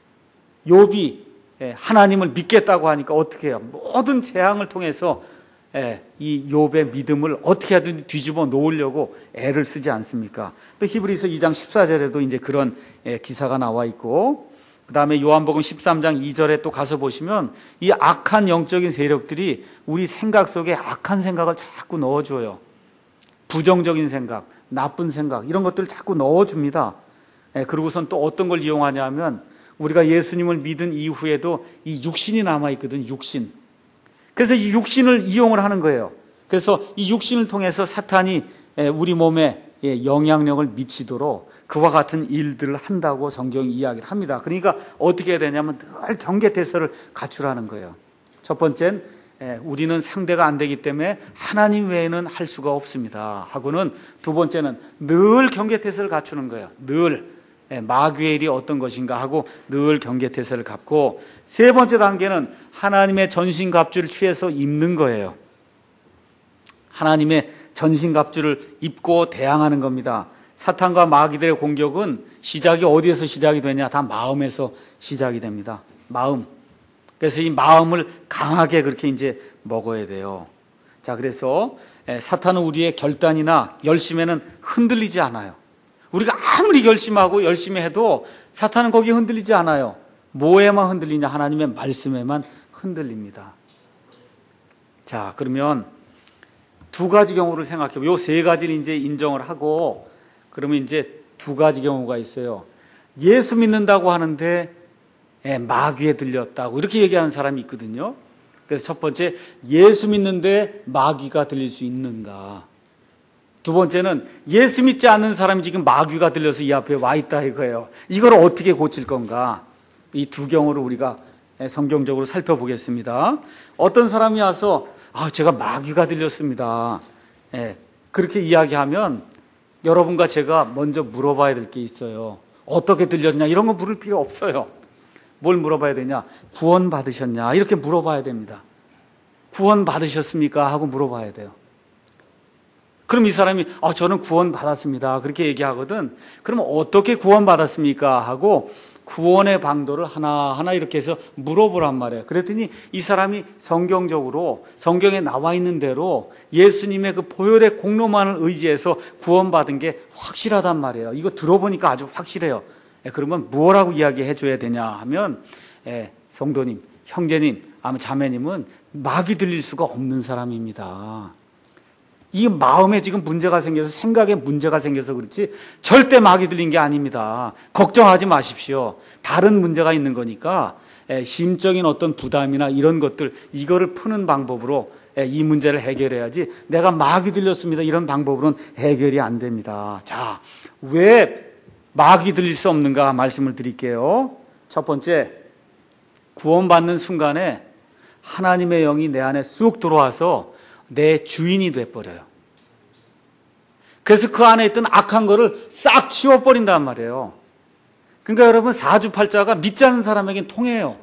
욥이 하나님을 믿겠다고 하니까 어떻게 해요? 모든 재앙을 통해서 이 욥의 믿음을 어떻게 하든 뒤집어 놓으려고 애를 쓰지 않습니까? 또 히브리서 2장 14절에도 이제 그런 기사가 나와 있고, 그 다음에 요한복음 13장 2절에 또 가서 보시면 이 악한 영적인 세력들이 우리 생각 속에 악한 생각을 자꾸 넣어줘요. 부정적인 생각, 나쁜 생각, 이런 것들을 자꾸 넣어줍니다. 그러고선 또 어떤 걸 이용하냐면 우리가 예수님을 믿은 이후에도 이 육신이 남아있거든, 육신. 그래서 이 육신을 이용을 하는 거예요. 그래서 이 육신을 통해서 사탄이 우리 몸에 영향력을 미치도록 그와 같은 일들을 한다고 성경이 이야기를 합니다. 그러니까 어떻게 해야 되냐면 늘 경계태세를 갖추라는 거예요. 첫 번째는 우리는 상대가 안 되기 때문에 하나님 외에는 할 수가 없습니다 하고는, 두 번째는 늘 경계태세를 갖추는 거예요. 늘 마귀의 일이 어떤 것인가 하고 늘 경계태세를 갖고, 세 번째 단계는 하나님의 전신갑주를 취해서 입는 거예요. 하나님의 전신갑주를 입고 대항하는 겁니다. 사탄과 마귀들의 공격은 시작이 어디에서 시작이 되냐? 다 마음에서 시작이 됩니다. 마음. 그래서 이 마음을 강하게 그렇게 이제 먹어야 돼요. 자, 그래서 사탄은 우리의 결단이나 열심에는 흔들리지 않아요. 우리가 아무리 결심하고 열심히 해도 사탄은 거기에 흔들리지 않아요. 뭐에만 흔들리냐? 하나님의 말씀에만 흔들립니다. 자, 그러면 두 가지 경우를 생각해보면, 요 세 가지를 이제 인정을 하고, 그러면 이제 두 가지 경우가 있어요. 예수 믿는다고 하는데 마귀에 들렸다고 이렇게 얘기하는 사람이 있거든요. 그래서 첫 번째, 예수 믿는데 마귀가 들릴 수 있는가? 두 번째는 예수 믿지 않는 사람이 지금 마귀가 들려서 이 앞에 와 있다 이거예요. 이걸 어떻게 고칠 건가? 이 두 경우를 우리가 성경적으로 살펴보겠습니다. 어떤 사람이 와서 제가 마귀가 들렸습니다, 그렇게 이야기하면 여러분과 제가 먼저 물어봐야 될 게 있어요. 어떻게 들렸냐? 이런 거 물을 필요 없어요. 뭘 물어봐야 되냐? 구원 받으셨냐? 이렇게 물어봐야 됩니다. 구원 받으셨습니까? 하고 물어봐야 돼요. 그럼 이 사람이 저는 구원 받았습니다, 그렇게 얘기하거든. 그럼 어떻게 구원 받았습니까? 하고 구원의 방도를 하나하나 이렇게 해서 물어보란 말이에요. 그랬더니 이 사람이 성경적으로 성경에 나와 있는 대로 예수님의 그 보혈의 공로만을 의지해서 구원받은 게 확실하단 말이에요. 이거 들어보니까 아주 확실해요. 그러면 뭐라고 이야기해 줘야 되냐 하면, 성도님, 형제님, 아마 자매님은 마귀 들릴 수가 없는 사람입니다. 이 마음에 지금 문제가 생겨서, 생각에 문제가 생겨서 그렇지 절대 마귀 들린 게 아닙니다. 걱정하지 마십시오. 다른 문제가 있는 거니까 심적인 어떤 부담이나 이런 것들, 이거를 푸는 방법으로 이 문제를 해결해야지, 내가 마귀 들렸습니다 이런 방법으로는 해결이 안 됩니다. 자, 왜 마귀 들릴 수 없는가 말씀을 드릴게요. 첫 번째, 구원받는 순간에 하나님의 영이 내 안에 쑥 들어와서 내 주인이 돼버려요. 그래서 그 안에 있던 악한 거를 싹 치워버린단 말이에요. 그러니까 여러분, 사주팔자가 믿지 않는 사람에겐 통해요.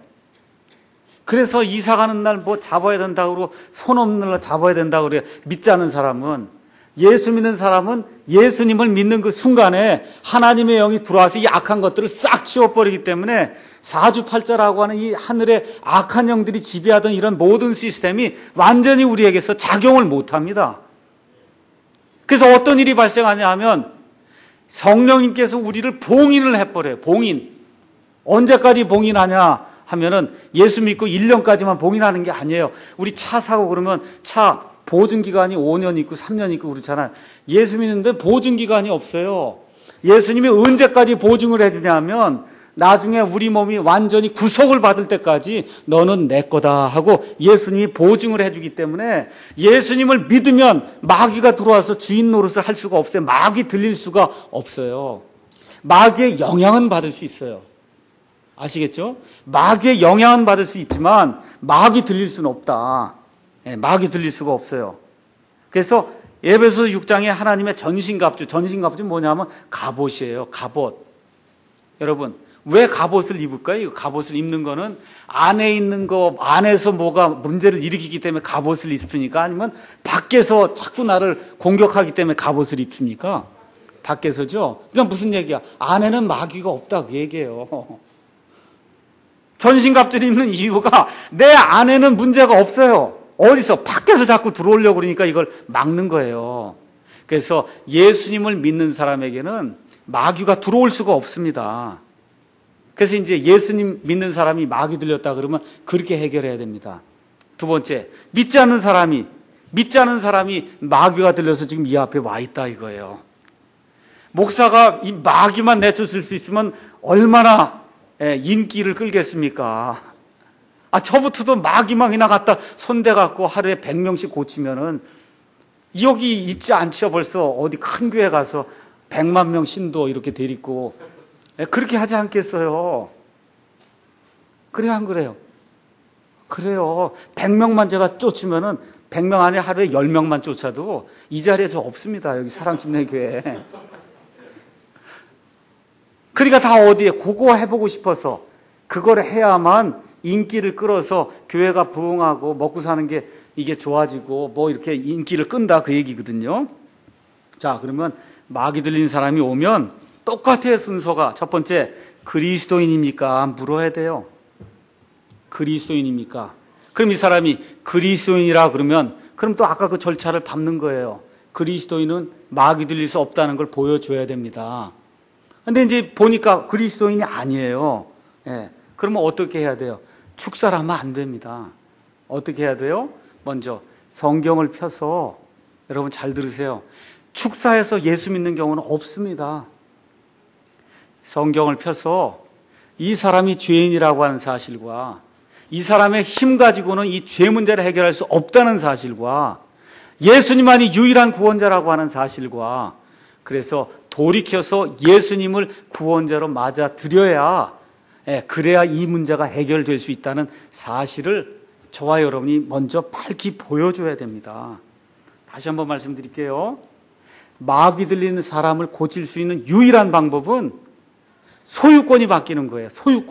그래서 이사 가는 날 뭐 잡아야 된다고 그러고 손 없는 날 잡아야 된다고 그래요. 믿지 않는 사람은 예수 믿는 사람은 예수님을 믿는 그 순간에 하나님의 영이 들어와서 이 악한 것들을 싹 치워버리기 때문에 사주팔자라고 하는 이 하늘의 악한 영들이 지배하던 이런 모든 시스템이 완전히 우리에게서 작용을 못합니다. 그래서 어떤 일이 발생하냐 하면 성령님께서 우리를 봉인을 해버려요. 봉인. 언제까지 봉인하냐 하면은 예수 믿고 1년까지만 봉인하는 게 아니에요. 우리 차 사고 그러면 차 보증기간이 5년 있고 3년 있고 그렇잖아요. 예수 믿는데 보증기간이 없어요. 예수님이 언제까지 보증을 해주냐면 나중에 우리 몸이 완전히 구속을 받을 때까지 너는 내 거다 하고 예수님이 보증을 해주기 때문에 예수님을 믿으면 마귀가 들어와서 주인 노릇을 할 수가 없어요. 마귀 들릴 수가 없어요. 마귀의 영향은 받을 수 있어요. 아시겠죠? 마귀의 영향은 받을 수 있지만 마귀 들릴 수는 없다. 마귀 들릴 수가 없어요. 그래서 에베소서 6장에 하나님의 전신갑주 뭐냐면 갑옷이에요. 갑옷. 여러분 왜 갑옷을 입을까요? 이 갑옷을 입는 거는 안에 있는 거 안에서 뭐가 문제를 일으키기 때문에 갑옷을 입습니까? 아니면 밖에서 자꾸 나를 공격하기 때문에 갑옷을 입습니까? 밖에서죠. 그러니까 무슨 얘기야? 안에는 마귀가 없다 그 얘기예요. 전신갑주를 입는 이유가 내 안에는 문제가 없어요. 어디서? 밖에서 자꾸 들어오려고 그러니까 이걸 막는 거예요. 그래서 예수님을 믿는 사람에게는 마귀가 들어올 수가 없습니다. 그래서 이제 예수님 믿는 사람이 마귀 들렸다 그러면 그렇게 해결해야 됩니다. 두 번째, 믿지 않는 사람이 마귀가 들려서 지금 이 앞에 와 있다 이거예요. 목사가 이 마귀만 내쫓을 수 있으면 얼마나 인기를 끌겠습니까? 저부터도 마귀망이나 갖다 손대갖고 하루에 100명씩 고치면은 여기 있지 않죠. 벌써 어디 큰 교회 가서 100만 명 신도 이렇게 데리고 그렇게 하지 않겠어요? 그래요, 안 그래요? 그래요. 100명만 제가 쫓으면은 100명 안에 하루에 10명만 쫓아도 이 자리에 저 없습니다. 여기 사랑침례교회. 그러니까 다 어디에 그거 해보고 싶어서 그걸 해야만 인기를 끌어서 교회가 부흥하고 먹고 사는 게 이게 좋아지고 뭐 이렇게 인기를 끈다 그 얘기거든요. 자, 그러면 마귀 들린 사람이 오면 똑같아요, 순서가. 첫 번째, 그리스도인입니까? 물어야 돼요. 그리스도인입니까? 그럼 이 사람이 그리스도인이라 그러면 그럼 또 아까 그 절차를 밟는 거예요. 그리스도인은 마귀 들릴 수 없다는 걸 보여줘야 됩니다. 근데 이제 보니까 그리스도인이 아니에요. 그러면 어떻게 해야 돼요? 축사를 하면 안 됩니다. 어떻게 해야 돼요? 먼저 성경을 펴서, 여러분 잘 들으세요. 축사에서 예수 믿는 경우는 없습니다. 성경을 펴서 이 사람이 죄인이라고 하는 사실과 이 사람의 힘 가지고는 이 죄 문제를 해결할 수 없다는 사실과 예수님만이 유일한 구원자라고 하는 사실과 그래서 돌이켜서 예수님을 구원자로 맞아들여야 그래야 이 문제가 해결될 수 있다는 사실을 저와 여러분이 먼저 밝히 보여줘야 됩니다. 다시 한번 말씀드릴게요. 마귀 들리는 사람을 고칠 수 있는 유일한 방법은 소유권이 바뀌는 거예요.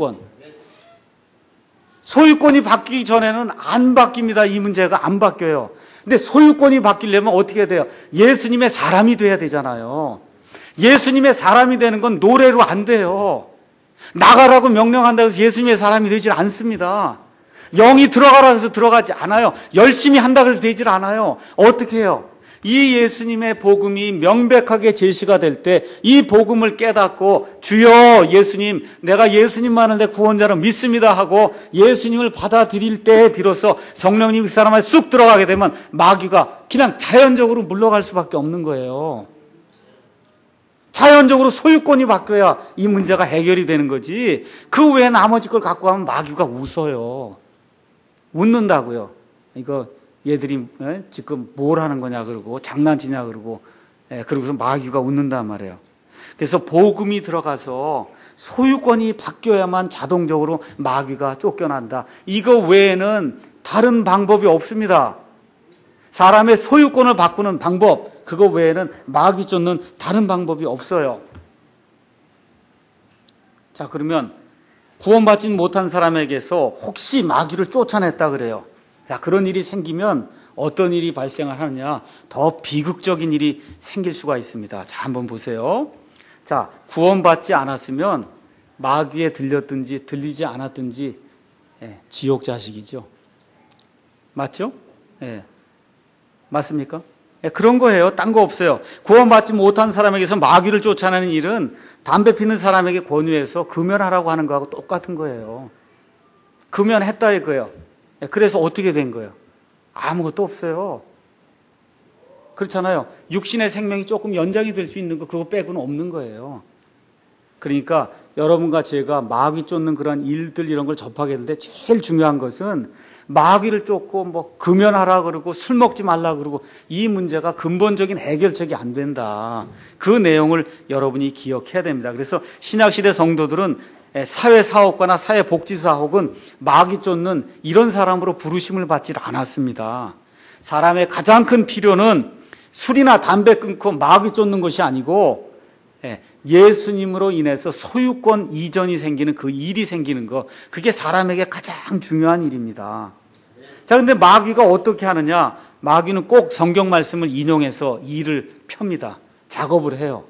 소유권이 바뀌기 전에는 안 바뀝니다. 이 문제가 안 바뀌어요. 근데 소유권이 바뀌려면 어떻게 돼요? 예수님의 사람이 돼야 되잖아요. 예수님의 사람이 되는 건 노래로 안 돼요. 나가라고 명령한다고 해서 예수님의 사람이 되질 않습니다. 영이 들어가라고 해서 들어가지 않아요. 열심히 한다고 해서 되질 않아요. 어떻게 해요? 이 예수님의 복음이 명백하게 제시가 될 때 이 복음을 깨닫고 주여 예수님, 내가 예수님만을 내 구원자로 믿습니다 하고 예수님을 받아들일 때에 비로소 성령님이 그 사람에 쑥 들어가게 되면 마귀가 그냥 자연적으로 물러갈 수밖에 없는 거예요. 자연적으로 소유권이 바뀌어야 이 문제가 해결이 되는 거지. 그 외에 나머지 걸 갖고 가면 마귀가 웃어요. 웃는다고요. 이거 얘들이 지금 뭘 하는 거냐 그러고 장난치냐 그러고 그러고서 마귀가 웃는단 말이에요. 그래서 복음이 들어가서 소유권이 바뀌어야만 자동적으로 마귀가 쫓겨난다. 이거 외에는 다른 방법이 없습니다. 사람의 소유권을 바꾸는 방법, 그거 외에는 마귀 쫓는 다른 방법이 없어요. 자, 그러면 구원받지 못한 사람에게서 혹시 마귀를 쫓아냈다 그래요. 자, 그런 일이 생기면 어떤 일이 발생을 하느냐? 더 비극적인 일이 생길 수가 있습니다. 자, 한번 보세요. 자, 구원받지 않았으면 마귀에 들렸든지 들리지 않았든지 지옥 자식이죠. 맞죠? 맞습니까? 그런 거예요. 딴 거 없어요. 구원받지 못한 사람에게서 마귀를 쫓아내는 일은 담배 피는 사람에게 권유해서 금연하라고 하는 거하고 똑같은 거예요. 금연했다 이거예요. 그래서 어떻게 된 거예요? 아무것도 없어요. 그렇잖아요. 육신의 생명이 조금 연장이 될 수 있는 거 그거 빼고는 없는 거예요. 그러니까 여러분과 제가 마귀 쫓는 그런 일들 이런 걸 접하게 될 때 제일 중요한 것은 마귀를 쫓고 뭐 금연하라 그러고 술 먹지 말라 그러고 이 문제가 근본적인 해결책이 안 된다. 그 내용을 여러분이 기억해야 됩니다. 그래서 신약시대 성도들은 사회사업가나 사회복지사업은 마귀 쫓는 이런 사람으로 부르심을 받지 않았습니다. 사람의 가장 큰 필요는 술이나 담배 끊고 마귀 쫓는 것이 아니고 예수님으로 인해서 소유권 이전이 생기는 그 일이 생기는 거, 그게 사람에게 가장 중요한 일입니다. 자, 근데 마귀가 어떻게 하느냐? 마귀는 꼭 성경 말씀을 인용해서 일을 펴니다. 작업을 해요.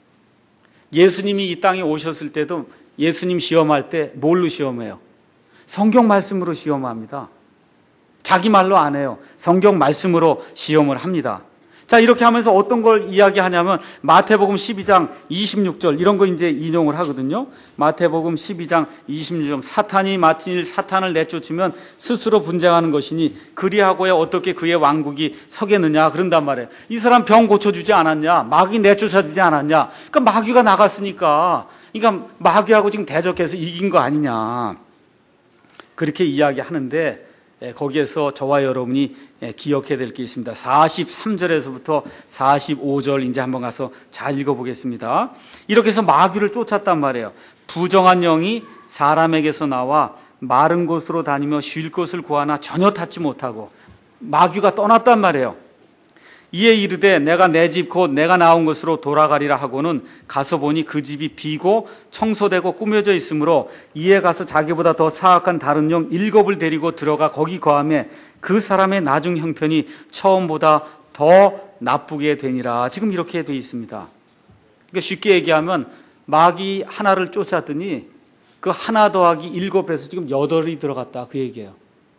예수님이 이 땅에 오셨을 때도 예수님 시험할 때 뭘로 시험해요? 성경 말씀으로 시험합니다. 자기 말로 안 해요. 성경 말씀으로 시험을 합니다. 자, 이렇게 하면서 어떤 걸 이야기하냐면 마태복음 12장 26절 이런 거 이제 인용을 하거든요. 마태복음 12장 26절 사탄이 맡은 사탄을 내쫓으면 스스로 분쟁하는 것이니 그리하고야 어떻게 그의 왕국이 서겠느냐 그런단 말이에요. 이 사람 병 고쳐주지 않았냐? 마귀 내쫓아주지 않았냐? 그러니까 마귀가 나갔으니까 그러니까 마귀하고 지금 대적해서 이긴 거 아니냐? 그렇게 이야기하는데 거기에서 저와 여러분이 기억해야 될 게 있습니다. 43절에서부터 45절 이제 한번 가서 잘 읽어보겠습니다. 이렇게 해서 마귀를 쫓았단 말이에요. 부정한 영이 사람에게서 나와 마른 곳으로 다니며 쉴 곳을 구하나 전혀 닿지 못하고 마귀가 떠났단 말이에요. 이에 이르되 내가 내 집 곧 내가 나온 곳으로 돌아가리라 하고는 가서 보니 그 집이 비고 청소되고 꾸며져 있으므로 이에 가서 자기보다 더 사악한 다른 영 7을 데리고 들어가 거기 거하며 그 사람의 나중 형편이 처음보다 더 나쁘게 되니라. 지금 이렇게 돼 있습니다. 그러니까 쉽게 얘기하면 마귀 하나를 쫓았더니 그 하나 더하기 7에서 지금 8이 들어갔다 그 얘기예요.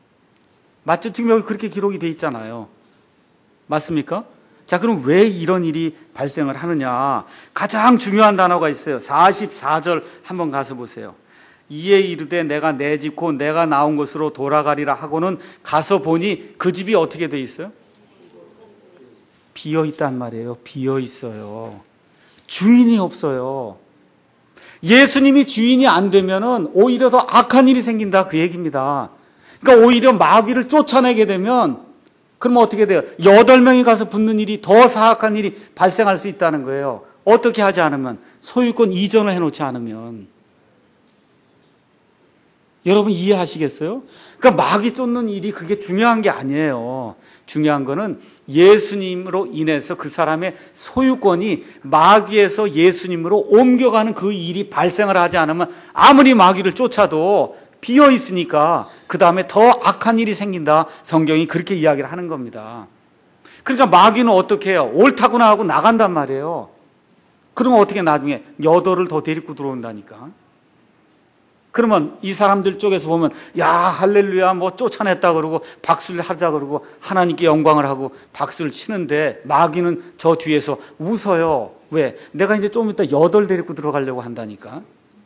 맞죠? 지금 여기 그렇게 기록이 돼 있잖아요. 맞습니까? 자, 그럼 왜 이런 일이 발생을 하느냐? 가장 중요한 단어가 있어요. 44절 한번 가서 보세요. 이에 이르되 내가 내 집 곧 내가 나온 곳으로 돌아가리라 하고는 가서 보니 그 집이 어떻게 돼 있어요? 비어 있단 말이에요. 비어 있어요. 주인이 없어요. 예수님이 주인이 안 되면은 오히려 더 악한 일이 생긴다 그 얘기입니다. 그러니까 오히려 마귀를 쫓아내게 되면 그러면 어떻게 돼요? 8명이 가서 붙는 일이 더 사악한 일이 발생할 수 있다는 거예요. 어떻게 하지 않으면, 소유권 이전을 해놓지 않으면. 여러분 이해하시겠어요? 그러니까 마귀 쫓는 일이 그게 중요한 게 아니에요. 중요한 거는 예수님으로 인해서 그 사람의 소유권이 마귀에서 예수님으로 옮겨가는 그 일이 발생을 하지 않으면 아무리 마귀를 쫓아도 비어 있으니까 그 다음에 더 악한 일이 생긴다. 성경이 그렇게 이야기를 하는 겁니다. 그러니까 마귀는 어떻게 해요? 옳다구나 하고 나간단 말이에요. 그러면 어떻게 나중에 8을 더 데리고 들어온다니까. 그러면 이 사람들 쪽에서 보면 야 할렐루야 뭐 쫓아냈다 그러고 박수를 하자 그러고 하나님께 영광을 하고 박수를 치는데 마귀는 저 뒤에서 웃어요. 왜? 내가 이제 좀 이따 8 데리고 들어가려고 한다니까.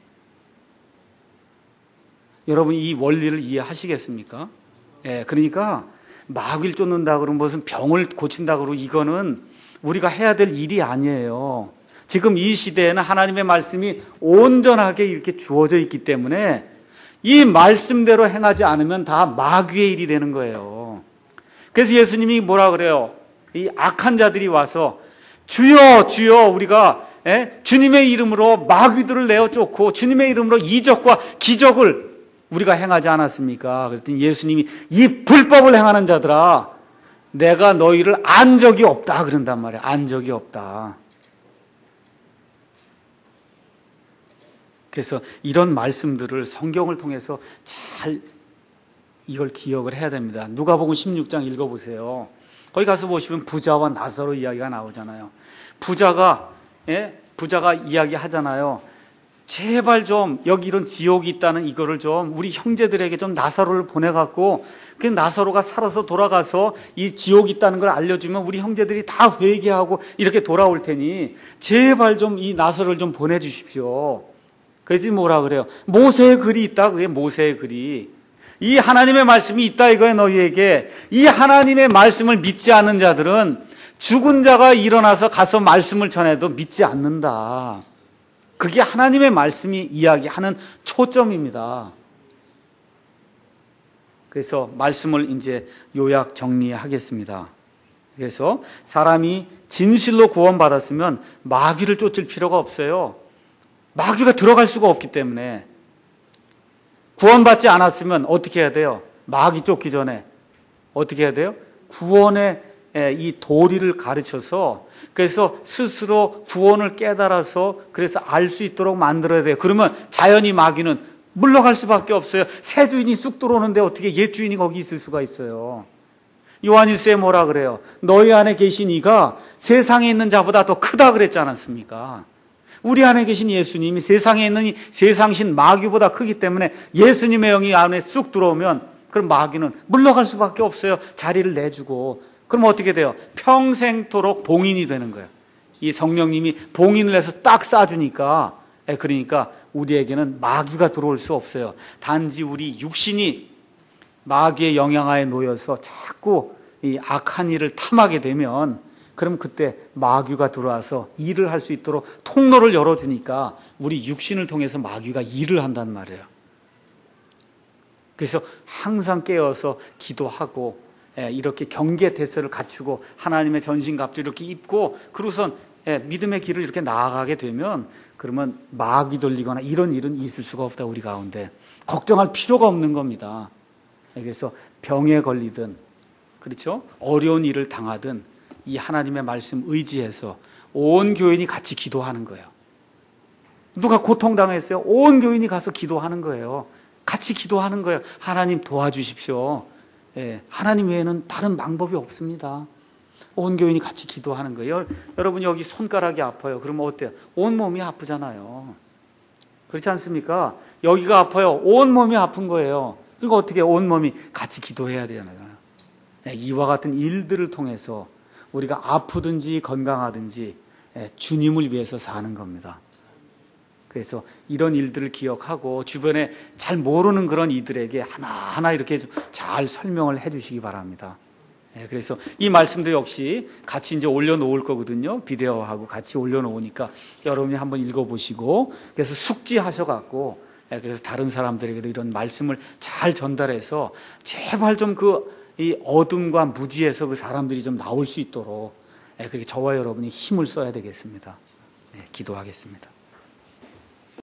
여러분 이 원리를 이해하시겠습니까? 그러니까 마귀를 쫓는다 그러면 무슨 병을 고친다 그러고 이거는 우리가 해야 될 일이 아니에요. 지금 이 시대에는 하나님의 말씀이 온전하게 이렇게 주어져 있기 때문에 이 말씀대로 행하지 않으면 다 마귀의 일이 되는 거예요. 그래서 예수님이 뭐라 그래요? 이 악한 자들이 와서 주여 주여 우리가 주님의 이름으로 마귀들을 내어 쫓고 주님의 이름으로 이적과 기적을 우리가 행하지 않았습니까? 그랬더니 예수님이 이 불법을 행하는 자들아 내가 너희를 안 적이 없다 그런단 말이에요. 안 적이 없다. 그래서 이런 말씀들을 성경을 통해서 잘 이걸 기억을 해야 됩니다. 누가복음 16장 읽어보세요. 거기 가서 보시면 부자와 나사로 이야기가 나오잖아요. 부자가 이야기하잖아요. 제발 좀 여기 이런 지옥이 있다는 이거를 좀 우리 형제들에게 좀 나사로를 보내갖고 그 나사로가 살아서 돌아가서 이 지옥이 있다는 걸 알려주면 우리 형제들이 다 회개하고 이렇게 돌아올 테니 제발 좀 이 나사로를 좀 보내주십시오. 그래서 뭐라 그래요? 모세의 글이 있다. 그게 모세의 글이. 이 하나님의 말씀이 있다 이거예요. 너희에게. 이 하나님의 말씀을 믿지 않는 자들은 죽은 자가 일어나서 가서 말씀을 전해도 믿지 않는다. 그게 하나님의 말씀이 이야기하는 초점입니다. 그래서 말씀을 이제 요약 정리하겠습니다. 그래서 사람이 진실로 구원받았으면 마귀를 쫓을 필요가 없어요. 마귀가 들어갈 수가 없기 때문에. 구원받지 않았으면 어떻게 해야 돼요? 마귀 쫓기 전에 어떻게 해야 돼요? 구원의 이 도리를 가르쳐서 그래서 스스로 구원을 깨달아서 그래서 알 수 있도록 만들어야 돼요. 그러면 자연히 마귀는 물러갈 수밖에 없어요. 새 주인이 쑥 들어오는데 어떻게 옛 주인이 거기 있을 수가 있어요. 요한일서에 뭐라 그래요? 너희 안에 계신 이가 세상에 있는 자보다 더 크다 그랬지 않았습니까? 우리 안에 계신 예수님이 세상에 있는 이 세상신 마귀보다 크기 때문에 예수님의 영이 안에 쑥 들어오면 그럼 마귀는 물러갈 수밖에 없어요. 자리를 내주고. 그럼 어떻게 돼요? 평생토록 봉인이 되는 거예요. 이 성령님이 봉인을 해서 딱 쏴주니까 그러니까 우리에게는 마귀가 들어올 수 없어요. 단지 우리 육신이 마귀의 영향하에 놓여서 자꾸 이 악한 일을 탐하게 되면 그럼 그때 마귀가 들어와서 일을 할 수 있도록 통로를 열어주니까 우리 육신을 통해서 마귀가 일을 한단 말이에요. 그래서 항상 깨어서 기도하고 이렇게 경계 태세를 갖추고 하나님의 전신갑주 이렇게 입고 그러고선 믿음의 길을 이렇게 나아가게 되면 그러면 마귀 돌리거나 이런 일은 있을 수가 없다 우리 가운데. 걱정할 필요가 없는 겁니다. 그래서 병에 걸리든 그렇죠? 어려운 일을 당하든 이 하나님의 말씀 의지해서 온 교인이 같이 기도하는 거예요. 누가 고통당했어요? 온 교인이 가서 기도하는 거예요. 같이 기도하는 거예요. 하나님 도와주십시오. 하나님 외에는 다른 방법이 없습니다. 온 교인이 같이 기도하는 거예요. 여러분 여기 손가락이 아파요. 그러면 어때요? 온 몸이 아프잖아요. 그렇지 않습니까? 여기가 아파요. 온 몸이 아픈 거예요. 그러니까 어떻게 온 몸이 같이 기도해야 되잖아요. 이와 같은 일들을 통해서 우리가 아프든지 건강하든지 주님을 위해서 사는 겁니다. 그래서 이런 일들을 기억하고 주변에 잘 모르는 그런 이들에게 하나하나 이렇게 잘 설명을 해 주시기 바랍니다. 그래서 이 말씀도 역시 같이 이제 올려놓을 거거든요. 비디오하고 같이 올려놓으니까 여러분이 한번 읽어보시고 그래서 숙지하셔갖고 그래서 다른 사람들에게도 이런 말씀을 잘 전달해서 제발 좀 이 어둠과 무지에서 그 사람들이 좀 나올 수 있도록 그렇게 저와 여러분이 힘을 써야 되겠습니다. 기도하겠습니다.